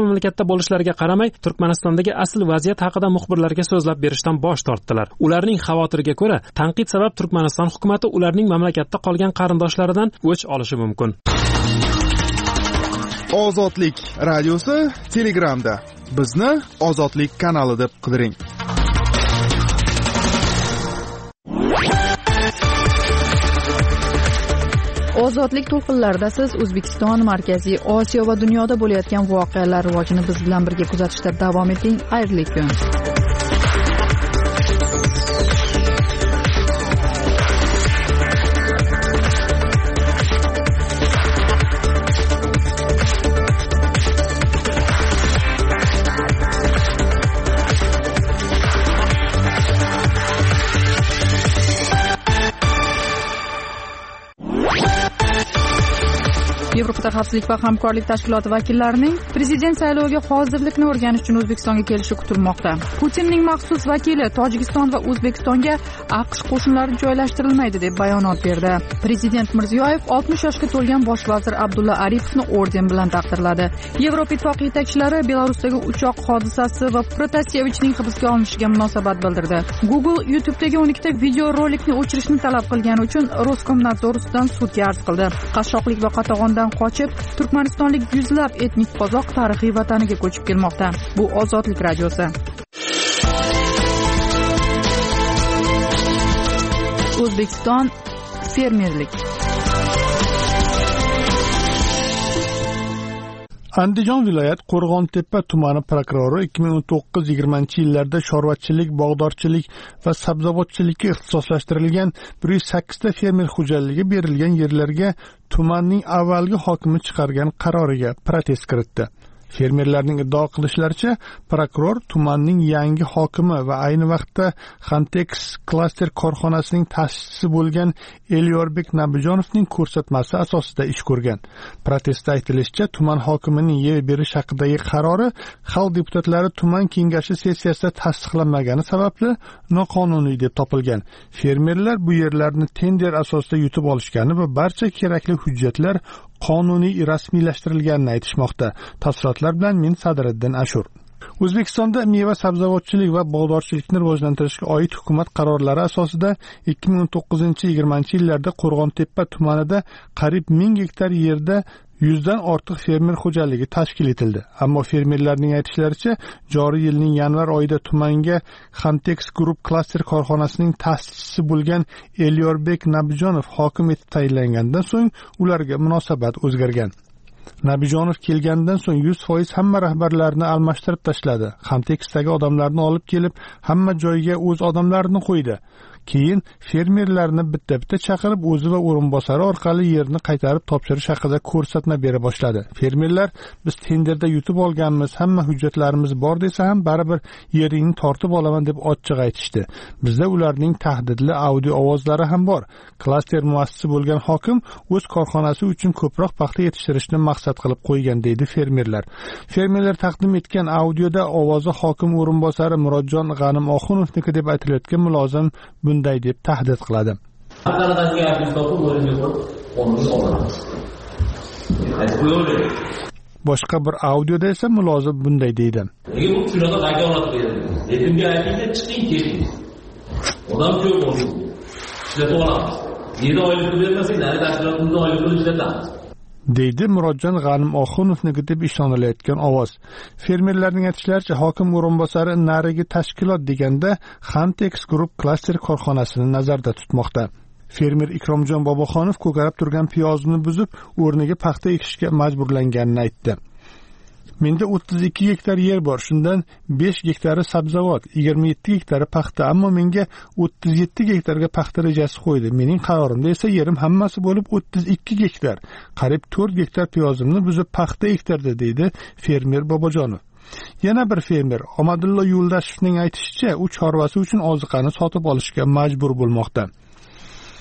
mamlakatda bo'lishlariga qaramay Turkmanistondagi asl vaziyat haqida muxbirlarga so'zlab berishdan bosh tortdilar. Ularning xavotiriga ko'ra, tanqid sabab Turkmaniston hukumatı ularning mamlakatda qolgan qarindoshlaridan o'ch olishi mumkin. Ozodlik radiosi Telegramda. Bizni Ozodlik kanali deb qidiring. Ozodlik to'lqinlarida siz O'zbekiston, Markaziy Osiyo va dunyoda bo'layotgan voqealar rivojini biz bilan birga kuzatishda davom eting. Xayrli kun. Yevropada xavfsizlik va hamkorlik tashkiloti vakillarining prezident sayloviga hozirlikni o'rganish uchun O'zbekistonga kelishi kutilmoqda. Putinning maxsus vakili Tojikiston va O'zbekistonga AQSh qo'shinlari joylashtirilmaydi deb bayonot berdi. Prezident Mirziyoyev 60 yoshga to'lgan bosh vazir Abdulla Aripovni orden bilan taqdirladi. Yevropa ittifoqi yetakchilari Belarusdagi uchoq hodisasi va Protasevichning hibsga olinishiga munosabat bildirdi. Google YouTube'dagi 12 ta video rolikni o'chirishni talab qilgani uchun Roskomnadzor ustidan sudga arz qildi. Qashshoqlik va qatag'ondan qochib turkmanistonlik yuzlab etnik qozoq tarixiy vataniga ko'chib kelmoqda. Bu Ozodlik radiosi. O'zbekiston fermerlik. Andijon viloyat Qo'rg'ontepa tumani prokurori 2019-20 yillarda chorvachilik, bog'dorchilik va sabzavotchilikka ixtisoslashtirilgan 108 ta fermer xo'jaligi berilgan yerlarga tumanning avvalgi hokimi chiqargan qaroriga protest kiritdi. Fermerlarning iddao qilishlaricha, prokuror tumanning yangi hokimi va ayni vaqtda Xantex klaster korxonasining ta'sischisi bo'lgan Elyorbek Nabijonovning ko'rsatmasi asosida ish ko'rgan. Protestda aytilishicha, tuman hokimining yer berish haqidagi qarori xalq deputatlari tuman kengashi sessiyasida tasdiqlanmagani sababli noqonuniy deb topilgan. Fermerlar bu yerlarni tender asosida yutib olishgani va barcha kerakli hujjatlar qonuniy rasmiylashtirilganini aytishmoqda. Tafsilotlar bilan men Sadiriddin Ashur. O'zbekistonda meva sabzavotchilik va bog'dorchilikni rivojlantirishga oid hukumat qarorlari asosida 2019-20 yillarda Qo'rg'ontepa tumanida qariyb 1000 gektar yerda 100 dan ortiq fermer xo'jaligi tashkil etildi. Ammo fermerlarning aytishlaricha, joriy yilning yanvar oyida tumanga Xantex Group klaster korxonasining ta'sischisi bo'lgan Elyorbek Nabijonov hokim etib tayinlangandan so'ng ularga munosabat o'zgargan. Nabijonov kelgandan so'ng 100% hamma rahbarlarni almashtirib tashladi. Xantexdagi odamlarni olib kelib, hamma joyga o'z odamlarini qo'ydi. Keyin fermerlarni bitta-bitta chaqirib, o'zi va o'rinbosari orqali yerni qaytarib topshirish haqida ko'rsatma bera boshladi. Fermerlar, biz tenderda yutib olganmiz, hamma hujjatlarimiz bor desa ham baribir yeringni tortib olaman deb ochiq aytishdi. Bizda ularning tahdidli audio ovozlari ham bor. Klaster muassisi bo'lgan hokim o'z korxonasi uchun ko'proq paxta yetishtirishni maqsad qilib qo'ygan, deydi fermerlar. Fermerlar taqdim etgan audioda ovozi hokim o'rinbosari Murodjon G'animoxunovniki deb aytilayotgan mulozim bunday deb tahdid qiladi. Boshqa bir audioda esa mulozim bunday deydi. deydi Murodjon G'animoxunovniki deb ishonalayotgan ovoz. Fermerlarning aytishlaricha, hokim o'rinbosari narigi tashkilot deganda Xantex Group klaster korxonasini nazarda tutmoqda. Fermer Ikromjon Boboxonov ko'karib turgan piyozni buzib, o'rniga paxta ekishga majburlanganini aytdi. Menda 32 gektar yer bor, shundan 5 gektari sabzavot, 27 gektari paxta, ammo menga 37 gektarga paxta rejasi qo'ydi. Mening qarorimda esa yerim hammasi bo'lib 32 gektar, qariyb 4 gektar piyozimni buzib paxta ektirdi, deydi fermer Bobojonov. Yana bir fermer Omadullo Yo'ldashevning aytishicha, u chorvasi uchun oziqani sotib olishga majbur bo'lmoqda.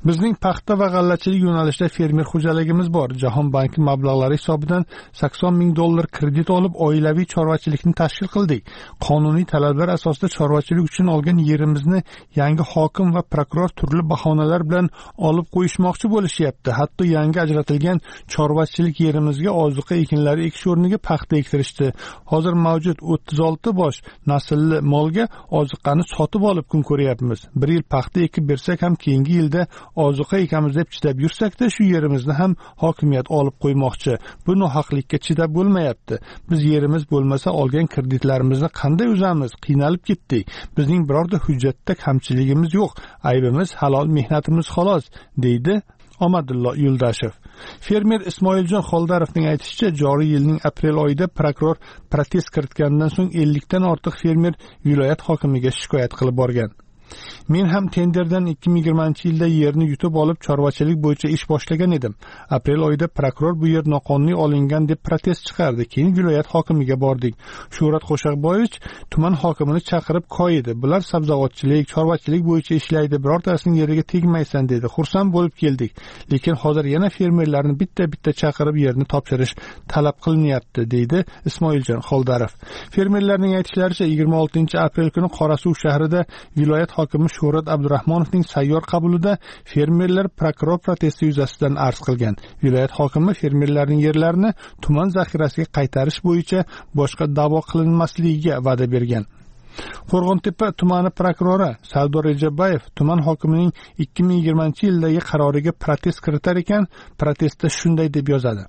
Bizning paxta va g'allachilik yo'nalishida fermer xo'jaligimiz bor. Jahon banki mablag'lari hisobidan $80,000 kredit olib, oilaviy chorvachilikni tashkil qildik. Qonuniy talablar asosida chorvachilik uchun olgan yerimizni yangi hokim va prokuror turli bahonalar bilan olib qo'yishmoqchi bo'lishyapti. Hatto yangi ajratilgan chorvachilik yerimizga ozuqa ekinlari ekish o'rniga paxta ektirishdi. Hozir mavjud 36 bosh naslli molga ozuqani sotib olib kun ko'ryapmiz. Bir yil paxta ekib bersak ham keyingi yilda ozuqa ekamiz deb chidab yursak-da, shu yerimizni ham hokimiyat olib qo'ymoqchi. Bu nohaqlikka chidab bo'lmayapti. Biz yerimiz bo'lmasa olgan kreditlarimizni qanday uzamiz? Qiynalib ketdik. Bizning birorta hujjatda kamchiligimiz yo'q. Aybimiz halol mehnatimiz xolos, deydi Omadullo Yuldashev. Fermer Ismoiljon Xoldarovning aytishicha, joriy yilning aprel oyida prokuror protest kiritgandan so'ng 50 dan ortiq fermer viloyat hokimiga shikoyat qilib borgan. Men ham tenderdan 2020-yilda yerni yutib olib chorvachilik bo'yicha ish boshlagan edim. Aprel oyida prokuror bu yer noqonuniy olingan deb protest chiqardi. Keyin viloyat hokimiga bordik. Shuhrat Qo'shaqboyevich tuman hokimini chaqirib koyidi. Bular sabzavotchilik, chorvachilik bo'yicha ishlaydi. Birortasining yeriga tegmaysan dedi. Xursand bo'lib keldik. Lekin hozir yana fermerlarni bitta-bitta chaqirib yerni topshirish talab qilinyapti, deydi Ismoiljon Xoldarov. Fermerlarning aytishlaricha 26-aprel kuni Qorasuv shahrida viloyat hokimi Shuhrat Abdurahmonovning sayyor qabulida fermerlar prokuror protesti yuzasidan arz qilgan. Viloyat hokimi fermerlarning yerlarini tuman zaxirasiga qaytarish bo'yicha boshqa da'vo qilinmasligiga va'da bergan. Qo'rg'ontepa tumani prokurori Sardor Rejabayev tuman hokimining 2020-yildagi qaroriga protest kiritar ekan, protestda shunday deb yozadi.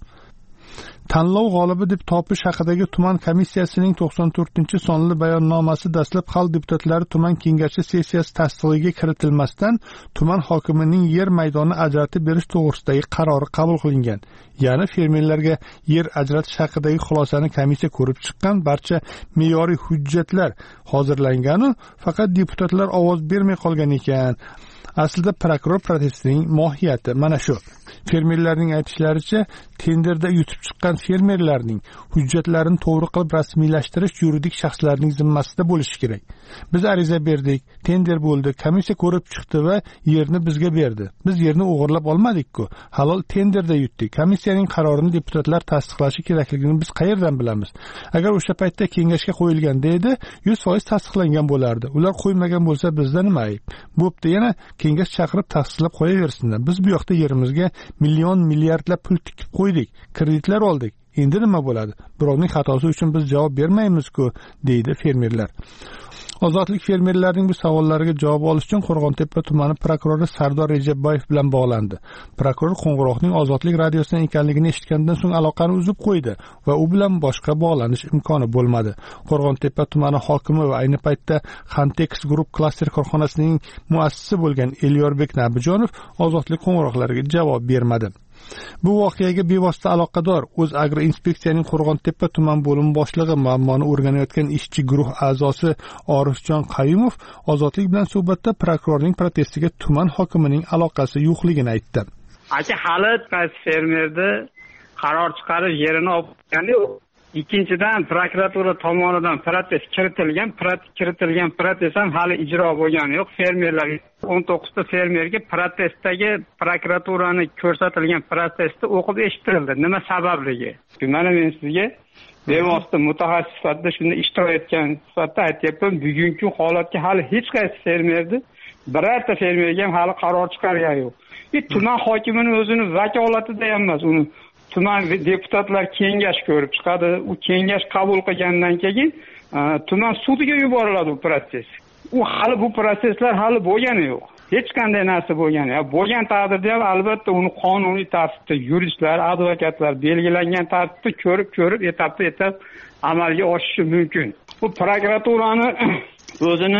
Tanlov g'olibi deb topish haqidagi tuman komissiyasining 94-sonli bayonnomasi dastlab xalq deputatlari tuman kengashi sessiyasi tasdig'iga kiritilmasdan tuman hokimining yer maydoni ajratib berish to'g'risidagi qarori qabul qilingan. Ya'ni fermerlarga yer ajratish haqidagi xulosani komissiya ko'rib chiqqan, barcha me'yoriy hujjatlar hozirlangan, faqat deputatlar ovoz bermay qolgan ekan. Aslida prokuror protestining mohiyati mana shu. Fermerlarning aytishlaricha, tenderda yutib chiqqan fermerlarning hujjatlarini to'g'ri qilib rasmiylashtirish yuridik shaxslarning zimmasida bo'lishi kerak. Biz ariza berdik, tender bo'ldi, komissiya ko'rib chiqdi va yerni bizga berdi. Biz yerni o'g'irlab olmadik-ku. Halol tenderda yutdik. Komissiyaning qarorini deputatlar tasdiqlashi kerakligini biz qayerdan bilamiz? Agar o'sha paytda kengashga qo'yilganda edi, 100% tasdiqlangan bo'lardi. Ular qo'ymagan bo'lsa bizda nima ayb? Bo'pti, yana kengash chaqirib tasdiqlab qo'yaversinlar. Biz bu yoqda yerimizga milliardlab pul tikib qo'ydik, kreditlar oldik. Endi nima bo'ladi? Birovning xatosi uchun biz javob bermaymiz-ku, deydi fermerlar. Ozodlik fermerlarning bu savollariga javob olish uchun Qo'rg'ontepa tumani prokurori Sardor Rejabayev bilan bog'landi. Prokuror qo'ng'iroqning Ozodlik radiosidan ekanligini eshitgandan so'ng aloqani uzib qo'ydi va u bilan boshqa bog'lanish imkoni bo'lmadi. Qo'rg'ontepa tumani hokimi va ayni paytda Xantex Group klaster korxonasining muassisi bo'lgan Elyorbek Nabijonov Ozodlik qo'ng'iroqlariga javob bermadi. Bu voqeaga bevosita aloqador O'zagro inspeksiyaning Qo'rg'ontepa tuman bo'limi boshlig'i muammoni o'rganayotgan ishchi guruh a'zosi Orifjon Qayumov Ozodlik bilan suhbatda prokurorning protestiga tuman hokimining aloqasi yo'qligini aytdi. Hali qaysi fermerni qaror chiqarib yerini olib qo'ygani yo'q. Ikkinchidan prokuratura tomonidan protest kiritilgan protest ham hali ijro bo'lgani yo'q. Fermerlar 19 ta fermerga protestdagi prokuraturani ko'rsatilgan protestni o'qib eshittirildi. Nima sababligi? Mana men sizga bevosita mutaxassis sifatida shunda ishtirok etgan sifatida aytyapman. Bugungi holatga hali hech qaysi fermerni birorta fermerga ham hali qaror chiqargani yo'q. Tuman hokimining o'zini vakolatida ham emas, uni tuman deputatlar kengash ko'rib chiqadi. U kengash qabul qilgandan keyin tuman sudiga yuboriladi bu proses. Bu proseslar hali bo'lgani yo'q. Hech qanday narsa bo'lgani yo'q. Bo'lgan taqdirda ham albatta uni qonuniy tartibda yuristlar, advokatlar belgilangan tartibda ko'rib etap amalga oshishi mumkin. Bu prokuraturani o'zini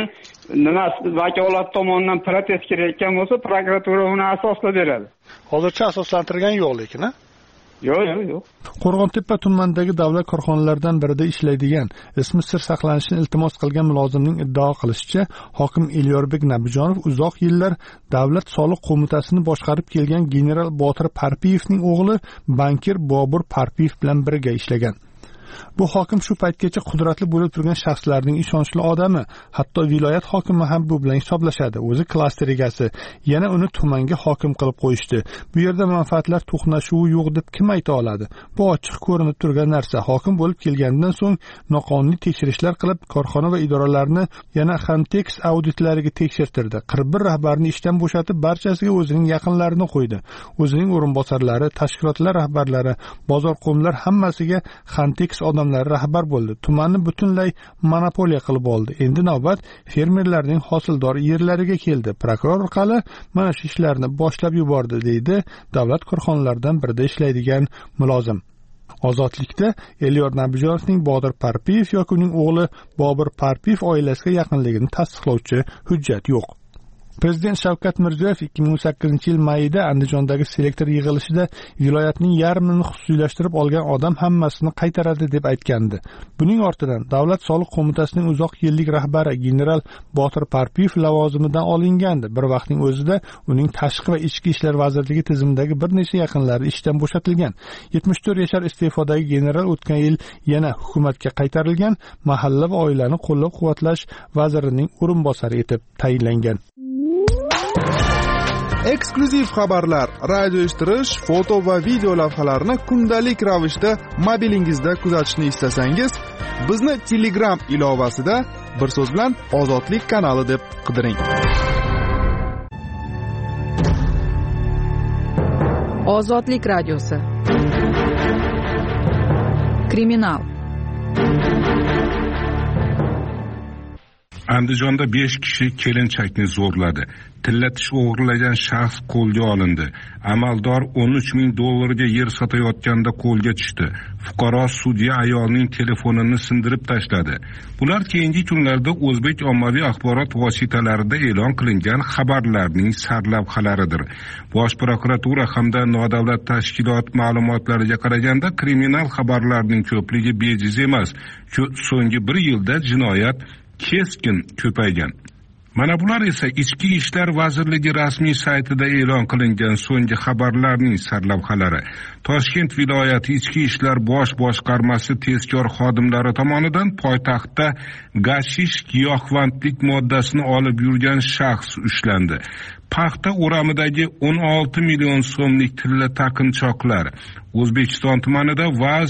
vakolat tomonidan protest kelayotgan bo'lsa, prokuratura uni asoslab beradi. Hozircha asoslantirgan yo'q lekin, ha? Yo'q. Qo'rg'ontepa tumanidagi davlat korxonalaridan birida ishlaydigan, ismi sir saqlanishini iltimos qilgan mulozimning iddao qilishicha, hokim Elyorbek Nabijonov uzoq yillar Davlat soliq qo'mitasini boshqarib kelgan general Botir Parpiyevning o'g'li bankir Bobur Parpiyev bilan birga ishlagan. Bu hokim shu paytgacha qudratli bo'lib turgan shaxslarning ishonchli odami, hatto viloyat hokimi ham bu bilan hisoblashadi. O'zi klaster egasi, yana uni tumanga hokim qilib qo'yishdi. Bu yerda manfaatlar to'qnashuvi yo'q deb kim ayta oladi? Bu ochiq ko'rinib turgan narsa. Hokim bo'lib kelgandan so'ng noqonuniy tekshirishlar qilib, korxona va idoralarni yana Xantex auditlariga tekshirtirdi. 41 rahbarni ishdan bo'shatib, barchasiga o'zining yaqinlarini qo'ydi. O'zining o'rinbosarlari, tashkilotlar rahbarlari, bozorqo'mlar hammasiga Xantex odamlari rahbar bo'ldi. Tumanni butunlay monopoliya qilib oldi. Endi navbat fermerlarning hosildor yerlariga keldi. Prokuror orqali mana shu ishlarni boshlab yubordi, deydi davlat korxonalaridan birida ishlaydigan mulozim. Ozodlikda Elyor Nabijonovning Bodir Parpiyev yoki uning o'g'li Bobir Parpiyev oilasiga yaqinligini tasdiqlovchi hujjat yo'q. Prezident Shavkat Mirziyoyev 2018-yil mayida Andijondagi selektor yig'ilishida viloyatning yarmini xususiylashtirib olgan odam hammasini qaytaradi deb aytgandi. Buning ortidan Davlat soliq qo'mitasining uzoq yillik rahbari general Botir Parpiyev lavozimidan olingandi. Bir vaqtning o'zida uning tashqi va ichki ishlar vazirligi tizimidagi bir necha yaqinlari ishdan bo'shatilgan. 74 yashar iste'fodagi general o'tgan yil yana hukumatga qaytarilgan, mahalla va oilani qo'llab-quvvatlash vazirining o'rinbosari etib tayinlangan. Eksklyuziv xabarlar, radio eshittirish, foto va video lavhalarni kundalik ravishda mobilingizda kuzatishni istasangiz, bizni Telegram ilovasida bir so'z bilan Ozodlik kanali deb qidiring. Ozodlik radiosi. Kriminal. Andijonda 5 kishi kelinchakni zo'rladi. Tillatish o'g'irlagan shaxs qo'lga olindi. Amaldor $13,000 ga yer sotayotganda qo'lga tushdi. Fuqaro sudya ayolning telefonini sindirib tashladi. Bular keyingi kunlarda o'zbek ommaviy axborot vositalarida e'lon qilingan xabarlarning sarlavhalaridir. Bosh prokuratura hamda nodavlat tashkilot ma'lumotlariga qaraganda kriminal xabarlarning ko'pligi bejiz emas. So'nggi 1 yilda jinoyat keskin ko'paygan. Mana bular esa Ichki ishlar vazirligi rasmiy saytida e'lon qilingan so'nggi xabarlarning sarlavhalari. Toshkent viloyati Ichki ishlar bosh boshqarmasi tezkor xodimlari tomonidan poytaxtda gashish giyohvandlik moddasini olib yurgan shaxs ushlandi. Paxta o'ramidagi 16 million so'mlik tilla taqinchoqlar. O'zbekiston tumanida VAZ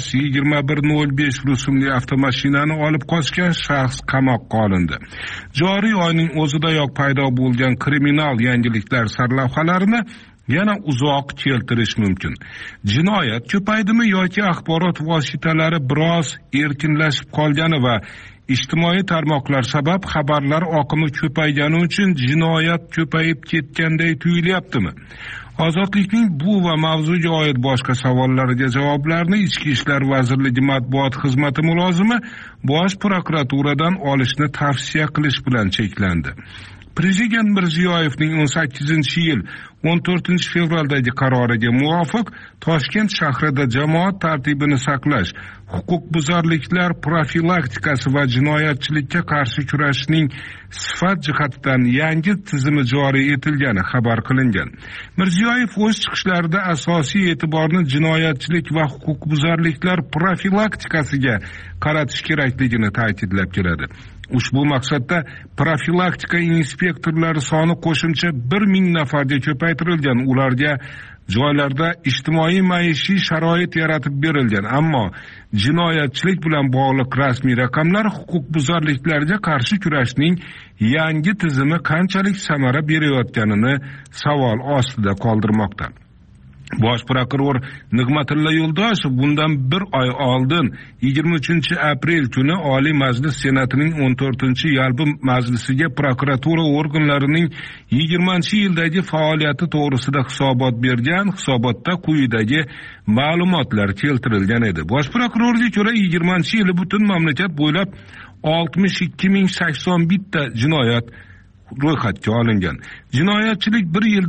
2105 rusumli avtomashinani olib qochgan shaxs qamoqqa olindi. Joriy oyning o'zidayoq paydo bo'lgan kriminal yangiliklar sarlavhalarini yana uzoq keltirish mumkin. Jinoyat ko'paydimi yoki axborot vositalari biroz erkinlashib qolgani va ijtimoiy tarmoqlar sabab xabarlar oqimi ko'paygani uchun jinoyat ko'payib ketganday tuyulyaptimi? Ozodlikning bu va mavzuga oid boshqa savollariga javoblarni Ichki ishlar vazirligi matbuot xizmati mulozimi Bosh prokuraturadan olishni tavsiya qilish bilan cheklandi. Prezident Mirziyoyevning 18-yil 14 fevraldagi qaroriga muvofiq Toshkent shahrida jamoat tartibini saqlash, huquqbuzarliklar profilaktikasi va jinoyatchilikka qarshi kurashning sifat jihatidan yangi tizimi joriy etilgani xabar qilingan. Mirziyoyev o'z chiqishlarida asosiy e'tiborni jinoyatchilik va huquqbuzarliklar profilaktikasiga qaratish kerakligini ta'kidlab keladi. Ushbu maqsadda profilaktika inspektorlari soni qo'shimcha 1000 nafarga ko'paytirilgan. Ularga joylarda ijtimoiy maishiy sharoit yaratib berilgan. Ammo jinoyatchilik bilan bog'liq rasmiy raqamlar huquqbuzarliklarga qarshi kurashning yangi tizimi qanchalik samara berayotganini savol ostida qoldirmoqda. Bosh prokuror Nig'matilla Yo'ldoshev bundan 1 oy oldin 23-aprel kuni Oliy Majlis Senatining 14-yalpi majlisiga prokuratura organlarining 20-yildagi faoliyati to'g'risida hisobot bergan. Hisobotda quyidagi ma'lumotlar keltirilgan edi. Bosh prokurorga ko'ra 20-yili butun mamlakat bo'ylab 62081 ta jinoyat ro'yxatga olingan. Jinoyatchilik 1 yilda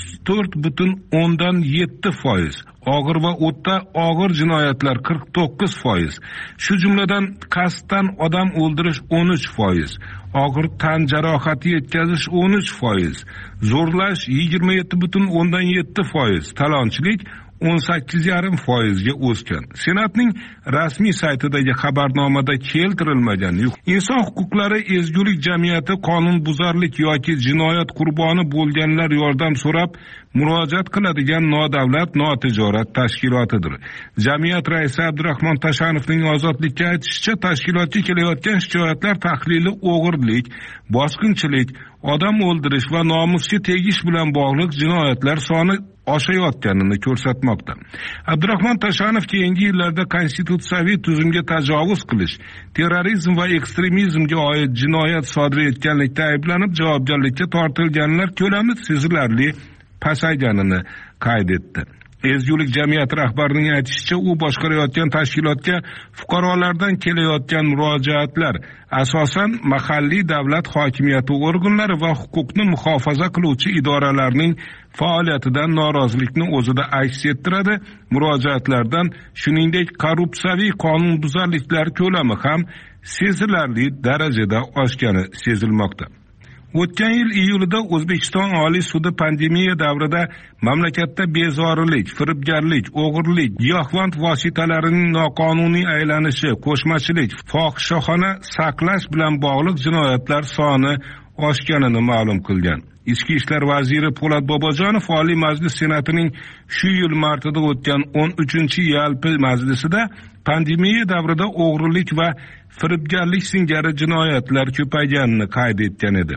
34,7%, og'ir va o'ta og'ir jinoyatlar 49%, shu jumladan qasddan odam o'ldirish 13%, og'ir tan jarohati yetkazish 13%, zo'rlash 27,7%, talonchilik 18,5% o'sgan. Senatning rasmiy saytidagi xabarnomada keltirilmagan inson huquqlari ezgulik jamiyati qonunbuzarlik yoki jinoyat qurboni bo'lganlar yordam so'rab murojaat qiladigan nodavlat notijorat tashkilotidir. Jamiyat raisi Abdurahmon Tashanovning ozodlikka aytishicha, tashkilotga kelayotgan shikoyatlar tahlili o'g'irlik, bosqinchilik, odam o'ldirish va nomusga tegish bilan bog'liq jinoyatlar soni oshayotganini ko'rsatmoqda. Abdurahmon Tashanov keyingi yillarda konstitutsiyaviy tuzumga tajovuz qilish, terrorizm va ekstremizmga oid jinoyat sodir etganlikda ayblanib javobgarlikka tortilganlar ko'lami sezilarli pasayganini qayd etdi. Ezgulik jamiyati rahbarining aytishicha, u boshqarayotgan tashkilotga fuqarolardan kelayotgan murojaatlar asosan mahalliy davlat hokimiyati organlari va huquqni muhofaza qiluvchi idoralarning faoliyatidan norozilikni o'zida aks ettiradi. Murojaatlardan shuningdek korrupsiyaviy qonunbuzarliklar ko'lami ham sezilarli darajada oshgani sezilmoqda. O'tgan yil iyulida O'zbekiston Oliy sudi pandemiya davrida mamlakatda bezorilik, firibgarlik, o'g'irlik, giyohvand vositalarining noqonuniy aylanishi, qo'shmachilik, fohishaxona saqlash bilan bog'liq jinoyatlar soni oshganini ma'lum qilgan. Ichki ishlar vaziri Po'lat Bobojonov Oliy Majlis Senatining shu yil martida o'tgan 13-yalpi majlisida pandemiya davrida o'g'rilik va firibgarlik singari jinoyatlar ko'payganini qayd etgan edi.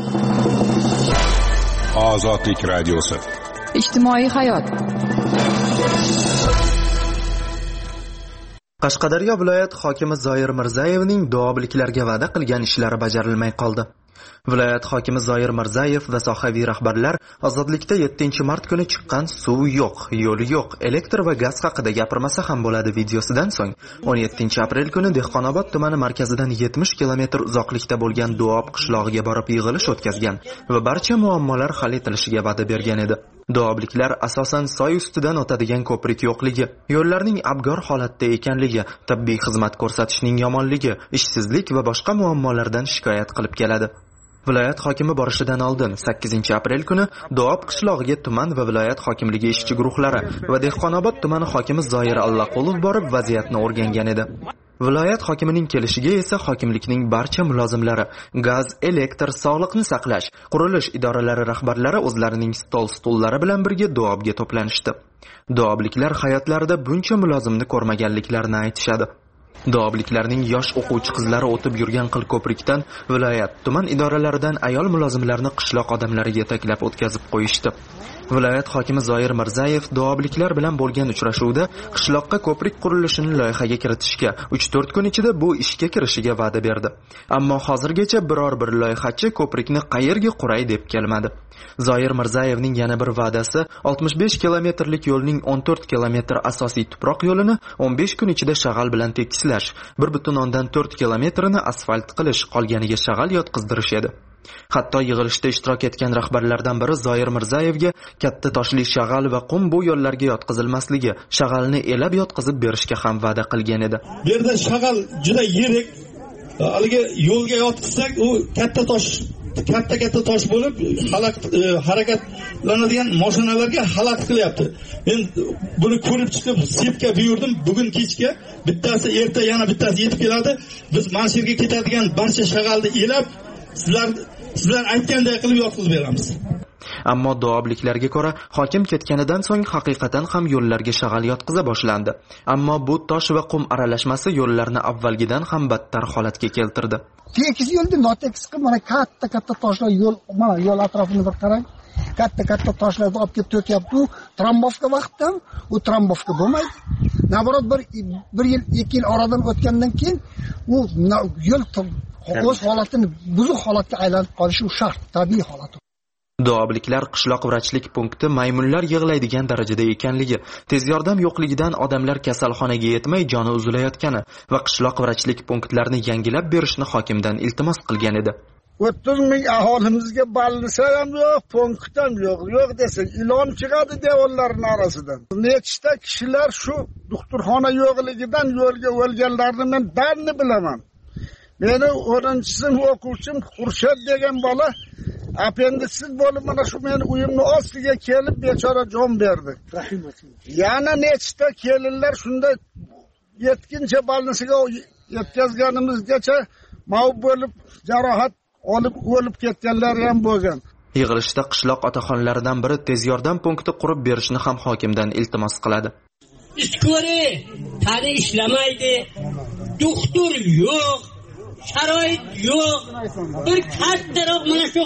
Ozodlik radiosi. Ijtimoiy hayot. Qashqadaryo viloyat hokimi Zoir Mirzayevning duobiliklarga va'da qilgan ishlari bajarilmay qoldi. Viloyat hokimi Zoir Mirzayev va sohaviy rahbarlar ozodlikda 7-mart kuni chiqqan suv yo'q, yo'l yo'q, elektr va gaz haqida gapirmasa ham bo'ladi videosidan so'ng 17-aprel kuni Dehqonobod tumani markazidan 70 kilometr uzoqlikda bo'lgan Duob qishlog'iga borib yig'ilish o'tkazgan va barcha muammolar hal etilishiga va'da bergan edi. Duobliklar asosan soy ustidan o'tadigan ko'prik yo'qligi, yo'llarning abgor holatda ekanligi, tibbiy xizmat ko'rsatishning yomonligi, ishsizlik va boshqa muammolardan shikoyat qilib keladi. Viloyat hokimi borishidan oldin 8-aprel kuni Duob qishlog'iga tuman va viloyat hokimligi ishchi guruhlari va Dehqonobod tumani hokimi Zoir Allaqulov borib vaziyatni o'rgangan edi. Viloyat hokimining kelishiga esa hokimlikning barcha mulozimlari, gaz, elektr, sog'liqni saqlash, qurilish idoralari rahbarlari o'zlarining stol-stullari bilan birga Duobga to'planishdi. Duobliklar hayotlarida buncha mulozimni ko'rmaganliklarini aytishadi. Duobliklarning yosh o'quvchi qizlari o'tib yurgan qilko'prikdan viloyat, tuman idoralaridan ayol mulozimlarni qishloq odamlariga yetaklab o'tkazib qo'yishdi. Viloyat hokimi Zoir Mirzayev duobliklar bilan bo'lgan uchrashuvda qishloqqa ko'prik qurilishini loyihaga kiritishga 3-4 kun ichida bu ishga kirishiga va'da berdi. Ammo hozirgacha biror bir loyihachi ko'prikni qayerga quray deb kelmadi. Zoir Mirzayevning yana bir va'dasi 65 kilometrlik yo'lning 14 kilometr asosiy tuproq yo'lini 15 kun ichida shag'al bilan tekislash, 1,4 kilometrini asfalt qilish, qolganiga shag'al yotqizdirish edi. Hatto yig'ilishda ishtirok etgan rahbarlardan biri Zoir Mirzayevga katta toshli shag'al va qum bu yo'llarga yotqizilmasligi, shag'alni elab yotqizib berishga ham va'da qilgan edi. Bu yerda shag'al juda yirik, haligi yo'lga yotqizsak, u katta tosh bo'lib, harakatlanadigan mashinalarga xalaqit qilyapti. Men buni ko'rib chiqib, sepga buyurdim. Bugun kechga bittasi, erta yana bittasi yetib keladi. Biz mana shu yerga ketadigan barcha shag'alni elab sizlar aytganday qilib yotqizib beramiz. Ammo duobliklarga ko'ra, hokim ketganidan so'ng haqiqatan ham yo'llarga shag'al yotqiza boshlandi. Ammo bu tosh va qum aralashmasi yo'llarni avvalgidan ham battar holatga keltirdi. Tekis yo'lda notekis qilib, mana katta toshlar mana yo'l atrofini bir qarang. Katta toshlarni olib kelib to'kyapti. Trombovka vaqtdan u trombovka bo'lmaydi. Naborot bir yil, 2 yil oradan o'tgandan keyin u yo'l o'z holatini buzuq holatga aylanib qolishi shart, tabiiy holat. Duobliklar qishloq vrachlik punkti maymunlar yig'laydigan darajada ekanligi, tez yordam yo'qligidan odamlar kasalxonaga yetmay joni uzilayotgani va qishloq vrachlik punktlarini yangilab berishni hokimdan iltimos qilgan edi. 30 ming aholimizga ballisa ham yo'q, punkt ham yo'q desa, ilon chiqadi devorlarning orasidan. Nechta kishilar shu doktorxona yo'qligidan yo'lga o'lganlarni men barini bilaman. Meni 10-sinf o'quvchim Xurshid degan bola Apenditsit bo'lib mana shu meni uyimni ostiga kelib bechora jon berdi. Yana nechta kelinlar shunday yetkincha balnisiga yetkazganimizgacha mavjud bo'lib jarohat olib o'lib ketganlar ham bo'lgan. Yig'ilishda qishloq otaxonlaridan biri tez yordam punkti qurib berishni ham hokimdan iltimos qiladi. Iskori tani ishlamaydi, doktor yo'q, sharoit yo'q. Bir kattaroq mana shu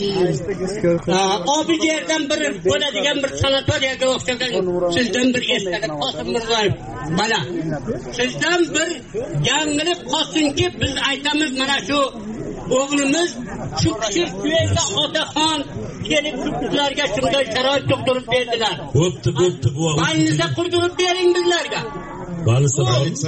Obijerdan bir bo'ladigan bir sanatoriyaga o'xshagan sizdan bir eslagan Qosim Mirzayev. Mana sizdan bir yangilik qolsinki, biz aytamiz mana shu o'g'limiz shu kishi suyayda otaxon kelib bizlarga shunday sharoit tug'dirib berdilar. Bo'pti. Mayliza qurdirib bering bizlarga. Balisa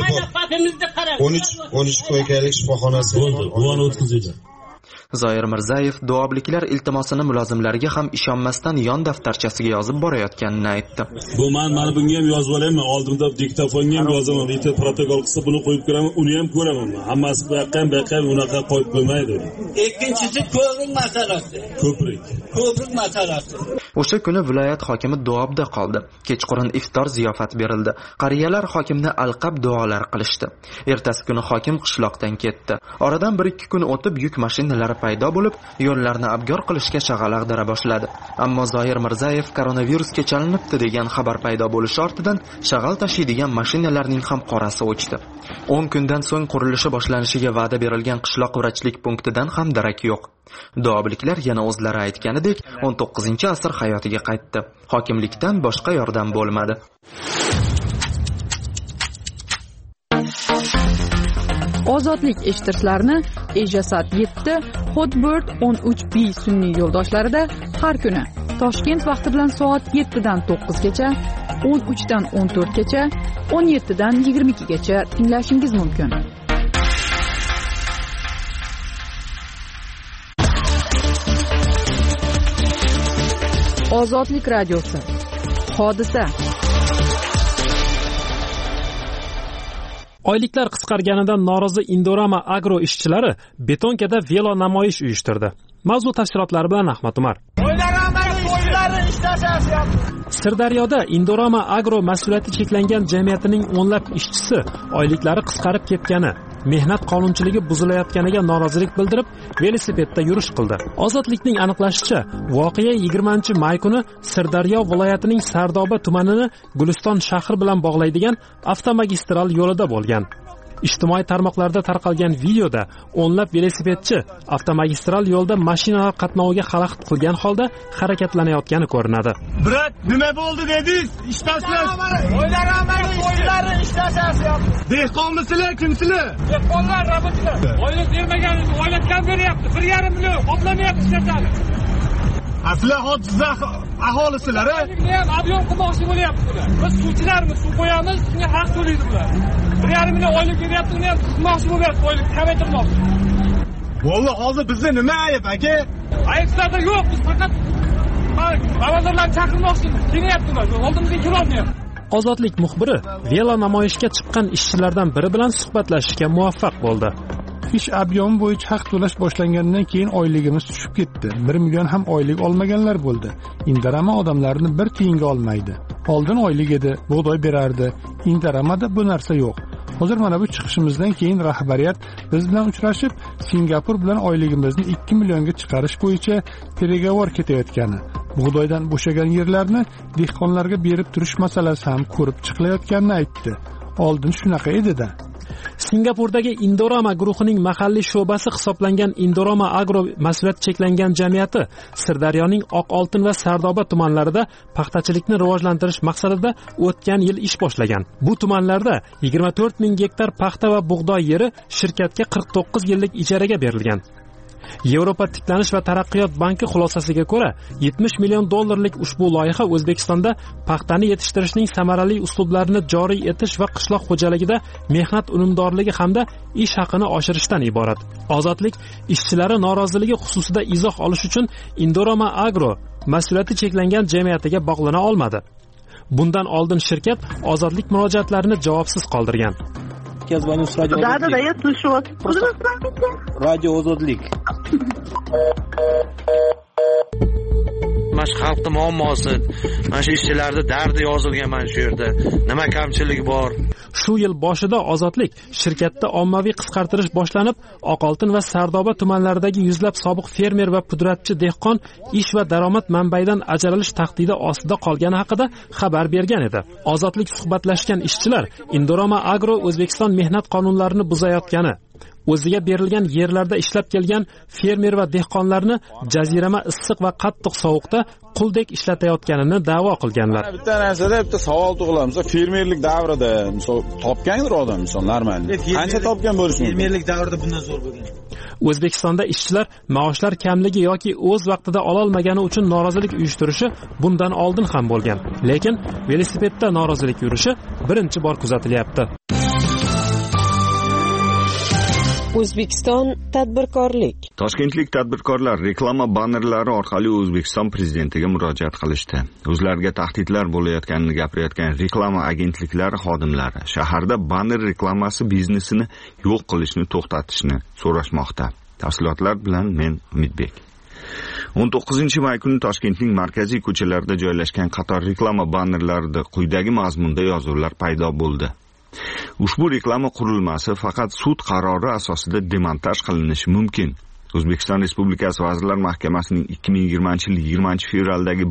13 qo'ykalik shifoxonasi bo'ldi. Uni o'tkazildi. Zoir Mirzayev duobliklar iltimosini mulozimlarga ham ishonmasdan yon daftarchasiga yozib borayotganini aytdi. Bu mana bunga ham yozib olayman, oldimda diktofonga ham yozaman, bitta protokol qilsa buni qo'yib ko'raman, uni ham ko'raman. Hammasi bu yoqqa unaqa qo'yib qo'ymaydi. Ikkinchisi ko'prik masalasi. Ko'prik masalasi. O'sha kuni viloyat hokimi duobda qoldi. Kechqurun iftor ziyofat berildi. Qariyalar hokimni alqab duolar qilishdi. Ertasi kuni hokim qishloqdan ketdi. Oradan 1-2 kun o'tib yuk mashinalari paydo bo'lib, yo'llarni abgor qilishga shag'al boshladi. Ammo Zoir Mirzayev koronavirusga chalinibdi degan xabar paydo bo'lishi ortidan shag'al tashiydigan mashinalarning ham qorasi o'chdi. 10 kundan so'ng qurilishi boshlanishiga va'da berilgan qishloq vrachlik punktidan ham darak yo'q. Duobliklar yana o'zlari aytganidek 19-asr hayotiga qaytdi. Hokimlikdan boshqa yordam bo'lmadi. Ozodlik eshittirishlarni Ejasat 7, Hotbird 13B sun'iy yo'ldoshlarida har kuni Toshkent vaqti bilan soat 7 dan 9 gacha, 13 dan 14 gacha, 17 dan 22 gacha tinglashingiz mumkin. Ozodlik radiosi. Hodisa. Oyliklar qisqarganidan norozi Indorama Agro ishchilari Betonkada velo namoyish uyushtirdi. Mavzu tafsilotlari bilan Ahmad Umar. Sirdaryoda Indorama Agro mas'uliyati cheklangan jamiyatining o'nlab ishchisi oyliklari qisqarib ketgani, mehnat qonunchiligi buzilayotganiga norozilik bildirib, velosipedda yurish qildi. Ozodlikning aniqlashicha, voqea 20-may kuni Sirdaryo viloyatining Sardoba tumanini Guliston shahri bilan bog'laydigan avtomagistral yo'lida bo'lgan. Ijtimoiy tarmoqlarda tarqalgan videoda o'nlab velosipedchi avtomagistral yo'lda mashinalar qatnoviga xalaqit qilgan holda harakatlanayotgani ko'rinadi. Brat, nima bo'ldi dedingiz? Ishtasizlar. O'ylarni ishtasizlar. Dehqonmisizlar, kimsizlar? Dehqonlar, rabotchilar. Oylik bermaganingiz, oylikdan beryapti. 1,5 million qoplamayapti ishlarni. Asli hojizlar aholisizlar. Oylikni ham ob'yom qilmoqchi bo'lyapti bular. Biz suvchilarmiz, suv qo'yamiz, shunga haq to'laydi bular. 1,5 million oylik beryapti, uni ham qilmoqchi bo'lyapti, oylik kamaytirmoqchi. Vallahi hozir bizda nima ayb aka? Ayiblarda yo'q, biz faqat bavazirlarni chaqirmoqchimiz. Kelyapti ular, oldimizga kelolmayapti. Ozodlik muxbiri velo namoyishga chiqqan ishchilardan biri bilan suhbatlashishga muvaffaq bo'ldi. Ish ob'yomi bo'yicha haq to'lash boshlangandan keyin oyligimiz tushib ketdi. 1 million ham oylik olmaganlar bo'ldi. Indorama odamlarni 1 tiyinga olmaydi. Oldin oylik edi, bug'doy berardi. Indoramada bu narsa yo'q. Hozir mana bu chiqishimizdan keyin rahbariyat biz bilan uchrashib, Singapur bilan oyligimizni 2 millionga chiqarish bo'yicha переговор ketayotgani, bug'doydan bo'shagan yerlarni dehqonlarga berib turish masalasi ham ko'rib chiqilayotganini aytdi. Oldin shunaqa edi-da. Singapurdagi Indorama guruhining mahalliy sho'basi hisoblangan Indorama Agro mas'uliyati cheklangan jamiyati Sirdaryoning Oq Oltin va Sardoba tumanlarida paxtachilikni rivojlantirish maqsadida o'tgan yil ish boshlagan. Bu tumanlarda 24 ming gektar paxta va bug'doy yeri shirkatga 49 yillik ijaraga berilgan. Yevropa tiklanish va taraqqiyot banki xulosasiga ko'ra 70 million dollarlik ushbu loyiha O'zbekistonda paxtani yetishtirishning samarali uslublarini joriy etish va qishloq xo'jaligida mehnat unumdorligi hamda ish haqini oshirishdan iborat. Ozodlik ishchilari noroziligi xususida izoh olish uchun Indorama Agro mas'uliyati cheklangan jamiyatiga bog'lana olmadi. Bundan oldin shirkat ozodlik murojaatlarini javobsiz qoldirgan. Да, я слышу вас. Радио «Озодлик». mana shu xalqning muammosi, mana shu ishchilarning dardi yozilgan mana shu yerda. Nima kamchiligi bor? Shu yil boshida Ozodlik shirkatda ommaviy qisqartirish boshlanib, Oqoltin va Sardoba tumanlaridagi yuzlab sobiq fermer va pudratchi dehqon ish va daromad manbaidan ajralish tahdidi ostida qolgani haqida xabar bergan edi. Ozodlik suhbatlashgan ishchilar Indorama Agro O'zbekiston mehnat qonunlarini buzayotgani, o'ziga berilgan yerlarda ishlab kelgan fermer va dehqonlarni jazirama issiq va qattiq sovuqda quldek ishlatayotganini da'vo qilganlar. Bitta narsada bitta savol tug'iladi. Fermerlik davrida, misol topgandir odam, misol normal. Qancha topgan bo'lishi mumkin? Fermerlik davrida bundan zo'r bo'lgan. O'zbekistonda ishchilar maoshlar kamligi yoki o'z vaqtida ola olmagani uchun norozilik uyushtirishi bundan oldin ham bo'lgan. Lekin velosipedda norozilik yurishi birinchi bor kuzatilyapti. O'zbekiston tadbirkorlik. Toshkentlik tadbirkorlar reklama bannerlari orqali O'zbekiston prezidentiga murojaat qilishdi. O'zlariga tahdidlar bo'layotganini gapirayotgan reklama agentliklari xodimlari shaharda banner reklamasi biznesini yo'q qilishni to'xtatishni so'rashmoqda. Tafsilotlar bilan men Umidbek. 19-may kuni Toshkentning markaziy ko'chalarida joylashgan qator reklama bannerlarida quyidagi mazmunda yozuvlar paydo bo'ldi. Ushbu reklama qurilmasi faqat sud qarori asosida demontaj qilinishi mumkin. O'zbekiston Respublikasi Vazirlar Mahkamasining 2020-yil 20-fevraldagi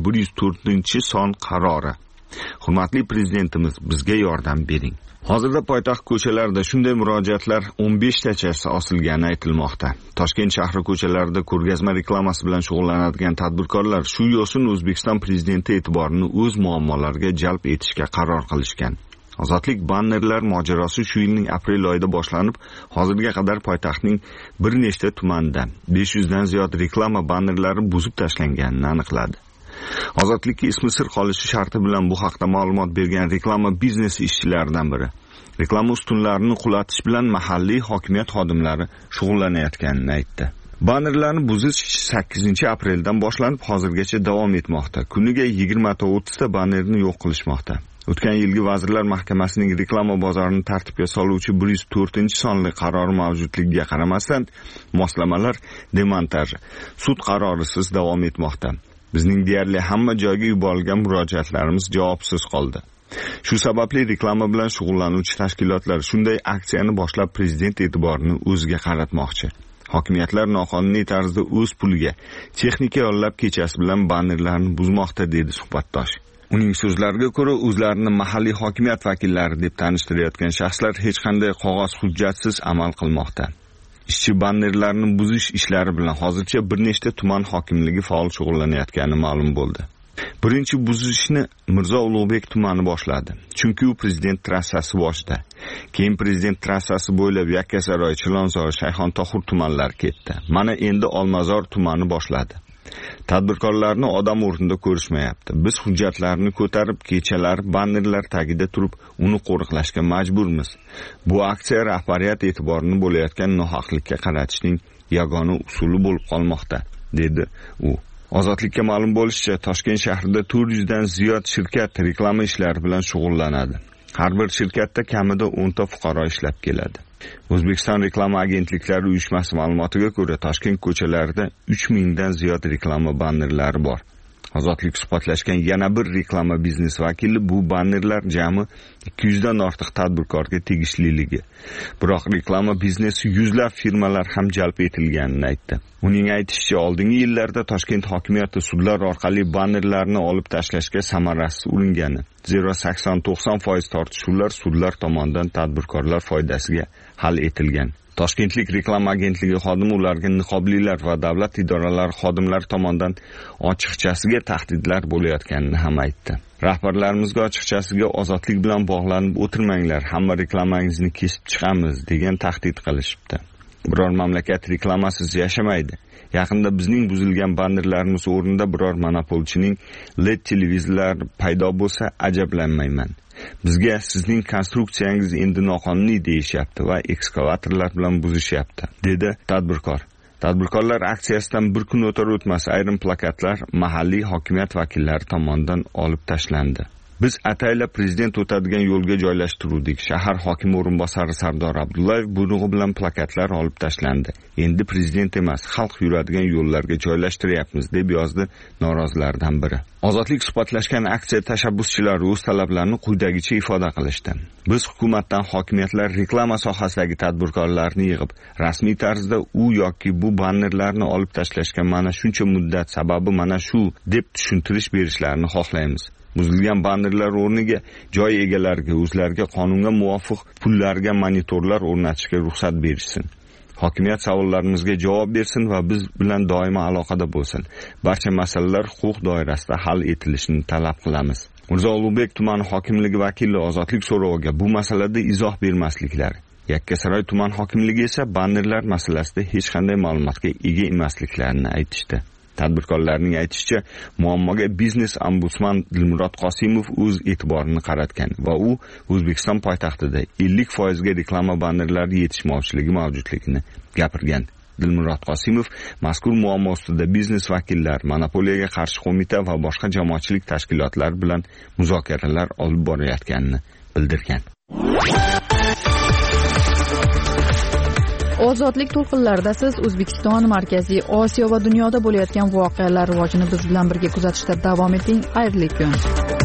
104-son qarori. Hurmatli prezidentimiz, bizga yordam bering. Hozirda poytaxt ko'chalarida shunday murojaatlar 15 tachasi osilgani aytilmoqda. Toshkent shahri ko'chalarida ko'rgazma reklamasi bilan shug'ullanadigan tadbirkorlar shu yo'sin O'zbekiston prezidenti e'tiborini o'z muammolariga jalb etishga qaror qilishgan. Ozodlik bannerlar mojarosi shu yilning aprel oyida boshlanib, hozirga qadar poytaxtning bir nechta tumanida 500 dan ziyod reklama bannerlari buzib tashlanganini aniqladi. Ozodlikka ismi sir qolishi sharti bilan bu haqda ma'lumot bergan reklama biznesi ishchilaridan biri reklama ustunlarini qulatish bilan mahalliy hokimiyat xodimlari shug'ullanayotganini aytdi. Bannerlarni buzish 8-apreldan boshlanib hozirgacha davom etmoqda. Kuniga 20-30 ta bannerni yo'q qilishmoqda. O'tgan yilgi Vazirlar Mahkamasining reklama bozorini tartibga soluvchi 104-sonli qarori mavjudligiga qaramasdan, moslamalar demontaji sud qarorisiz davom etmoqda. Bizning deyarli hamma joyga yuborilgan murojaatlarimiz javobsiz qoldi. Shu sababli reklama bilan shug'ullanuvchi tashkilotlar shunday aksiyani boshlab prezident e'tiborini o'ziga qaratmoqchi. Hokimiyatlar noqonuniy tarzda o'z puliga texnika yollab kechasi bilan bannerlarni buzmoqda, dedi suhbatdosh. Uning so'zlariga ko'ra, o'zlarini mahalliy hokimiyat vakillari deb tanishtirayotgan shaxslar hech qanday qog'oz hujjatsiz amal qilmoqda. Ishchi bannerlarni buzish ishlari bilan hozircha bir nechta tuman hokimligi faol shug'ullanayotgani ma'lum bo'ldi. Birinchi buzishni Mirzo Ulug'bek tumani boshladi. Chunki u prezident trassasi boshida. Keyin prezident trassasi bo'ylab Yakkasaroy, Chilonzor, Shayxontohur tumanlari ketdi. Mana endi Olmazor tumani boshladi. Tadbirkorlarni odam o'rnida ko'rishmayapti. Biz hujjatlarni ko'tarib, kechalar bannerlar tagida turib, uni qo'riqlashga majburmiz. Bu aksiya rahbariyat e'tiborini bo'layotgan nohaqlikka qaratishning yagona usuli bo'lib qolmoqda, dedi u. Ozodlikka ma'lum bo'lishicha, Toshkent shahrida 400 dan ziyod shirkat reklama ishlari bilan shug'ullanadi. Har bir shirkatda kamida 10 ta fuqaro ishlab keladi. O'zbekiston reklama agentliklari uyushmasi ma'lumotiga ko'ra, Toshkent ko'chalarida 3000 dan ziyod reklama bannerlari bor. Ozodlik suhbatlashgan yana bir reklama biznes vakili bu bannerlar jami 200 dan ortiq tadbirkorga tegishliligi. Biroq reklama biznesi yuzlab firmalar ham jalb etilganini aytdi. Uning aytishicha, oldingi yillarda Toshkent hokimiyati sudlar orqali bannerlarni olib tashlashga samarasiz uringani. Zero 80-90% tortishuvlar sudlar tomonidan tadbirkorlar foydasiga hal etilgan. Toshkentlik reklama agentligi xodimi ularga niqoblilar va davlat idoralari xodimlari tomonidan ochiqchasiga tahdidlar bo'layotganini ham aytdi. Rahbarlarimizga ochiqchasiga ozodlik bilan bog'lanib o'tirmanglar, hamma reklamangizni kesib chiqamiz degan tahdid qilishibdi. Biror mamlakat reklamasiz yashamaydi. Yaqinda bizning buzilgan bannerlarimiz o'rnida biror monopolchining LED televizorlari paydo bo'lsa ajablanmayman. Bizga sizning konstruksiyangiz endi noqonuniy deyishyapti va ekskavatorlar bilan buzishyapti, dedi tadbirkor. Tadbirkorlar aksiyasidan bir kun o'tar o'tmas ayrim plakatlar mahalliy hokimiyat vakillari tomonidan olib tashlandi. Biz ataylab prezident o'tadigan yo'lga joylashtiruvdik. Shahar hokimi o'rinbosari Sardor Abdullayev buyrug'i bilan plakatlar olib tashlandi. Endi prezident emas, xalq yuradigan yo'llarga joylashtiryapmiz, deb yozdi norozilardan biri. Ozodlik suhbatlashgan aksiya tashabbuschilari o'z talablarini quyidagicha ifoda qilishdi. Biz hukumatdan hokimiyatlar reklama sohasidagi tadbirkorlarni yig'ib, rasmiy tarzda u yoki bu bannerlarni olib tashlashga mana shuncha muddat sababi mana shu deb tushuntirish berishlarini xohlaymiz. Buzilgan bannerlar o'rniga joy egalariga o'zlariga qonunga muvofiq pullarga monitorlar o'rnatishga ruxsat berishsin. Hokimiyat savollarimizga javob bersin va biz bilan doimo aloqada bo'lsin. Barcha masalalar huquq doirasida hal etilishini talab qilamiz. Mirzo Ulug'bek tumani hokimligi vakili Ozodlik so'roviga bu masalada izoh bermasliklari, Yakkasaroy tuman hokimligi esa bannerlar masalasida hech qanday ma'lumotga ega emasliklarini aytishdi. Tadbirkorlarning aytishicha, muammoga biznes ombudsman Dilmurod Qosimov o'z e'tiborini qaratgan va u O'zbekiston poytaxtida 50% ga reklama bannerlari yetishmovchiligi mavjudligini gapirgan. Dilmurod Qosimov mazkur muammo ustida biznes vakillari, monopoliyaga qarshi qo'mita va boshqa jamoatchilik tashkilotlari bilan muzokaralar olib borayotganini bildirgan. Ozodlik to'lqinlarida siz O'zbekiston, Markaziy Osiyo va dunyoda bo'layotgan voqealar rivojini biz bilan birga kuzatishda davom eting. Xayrli kun.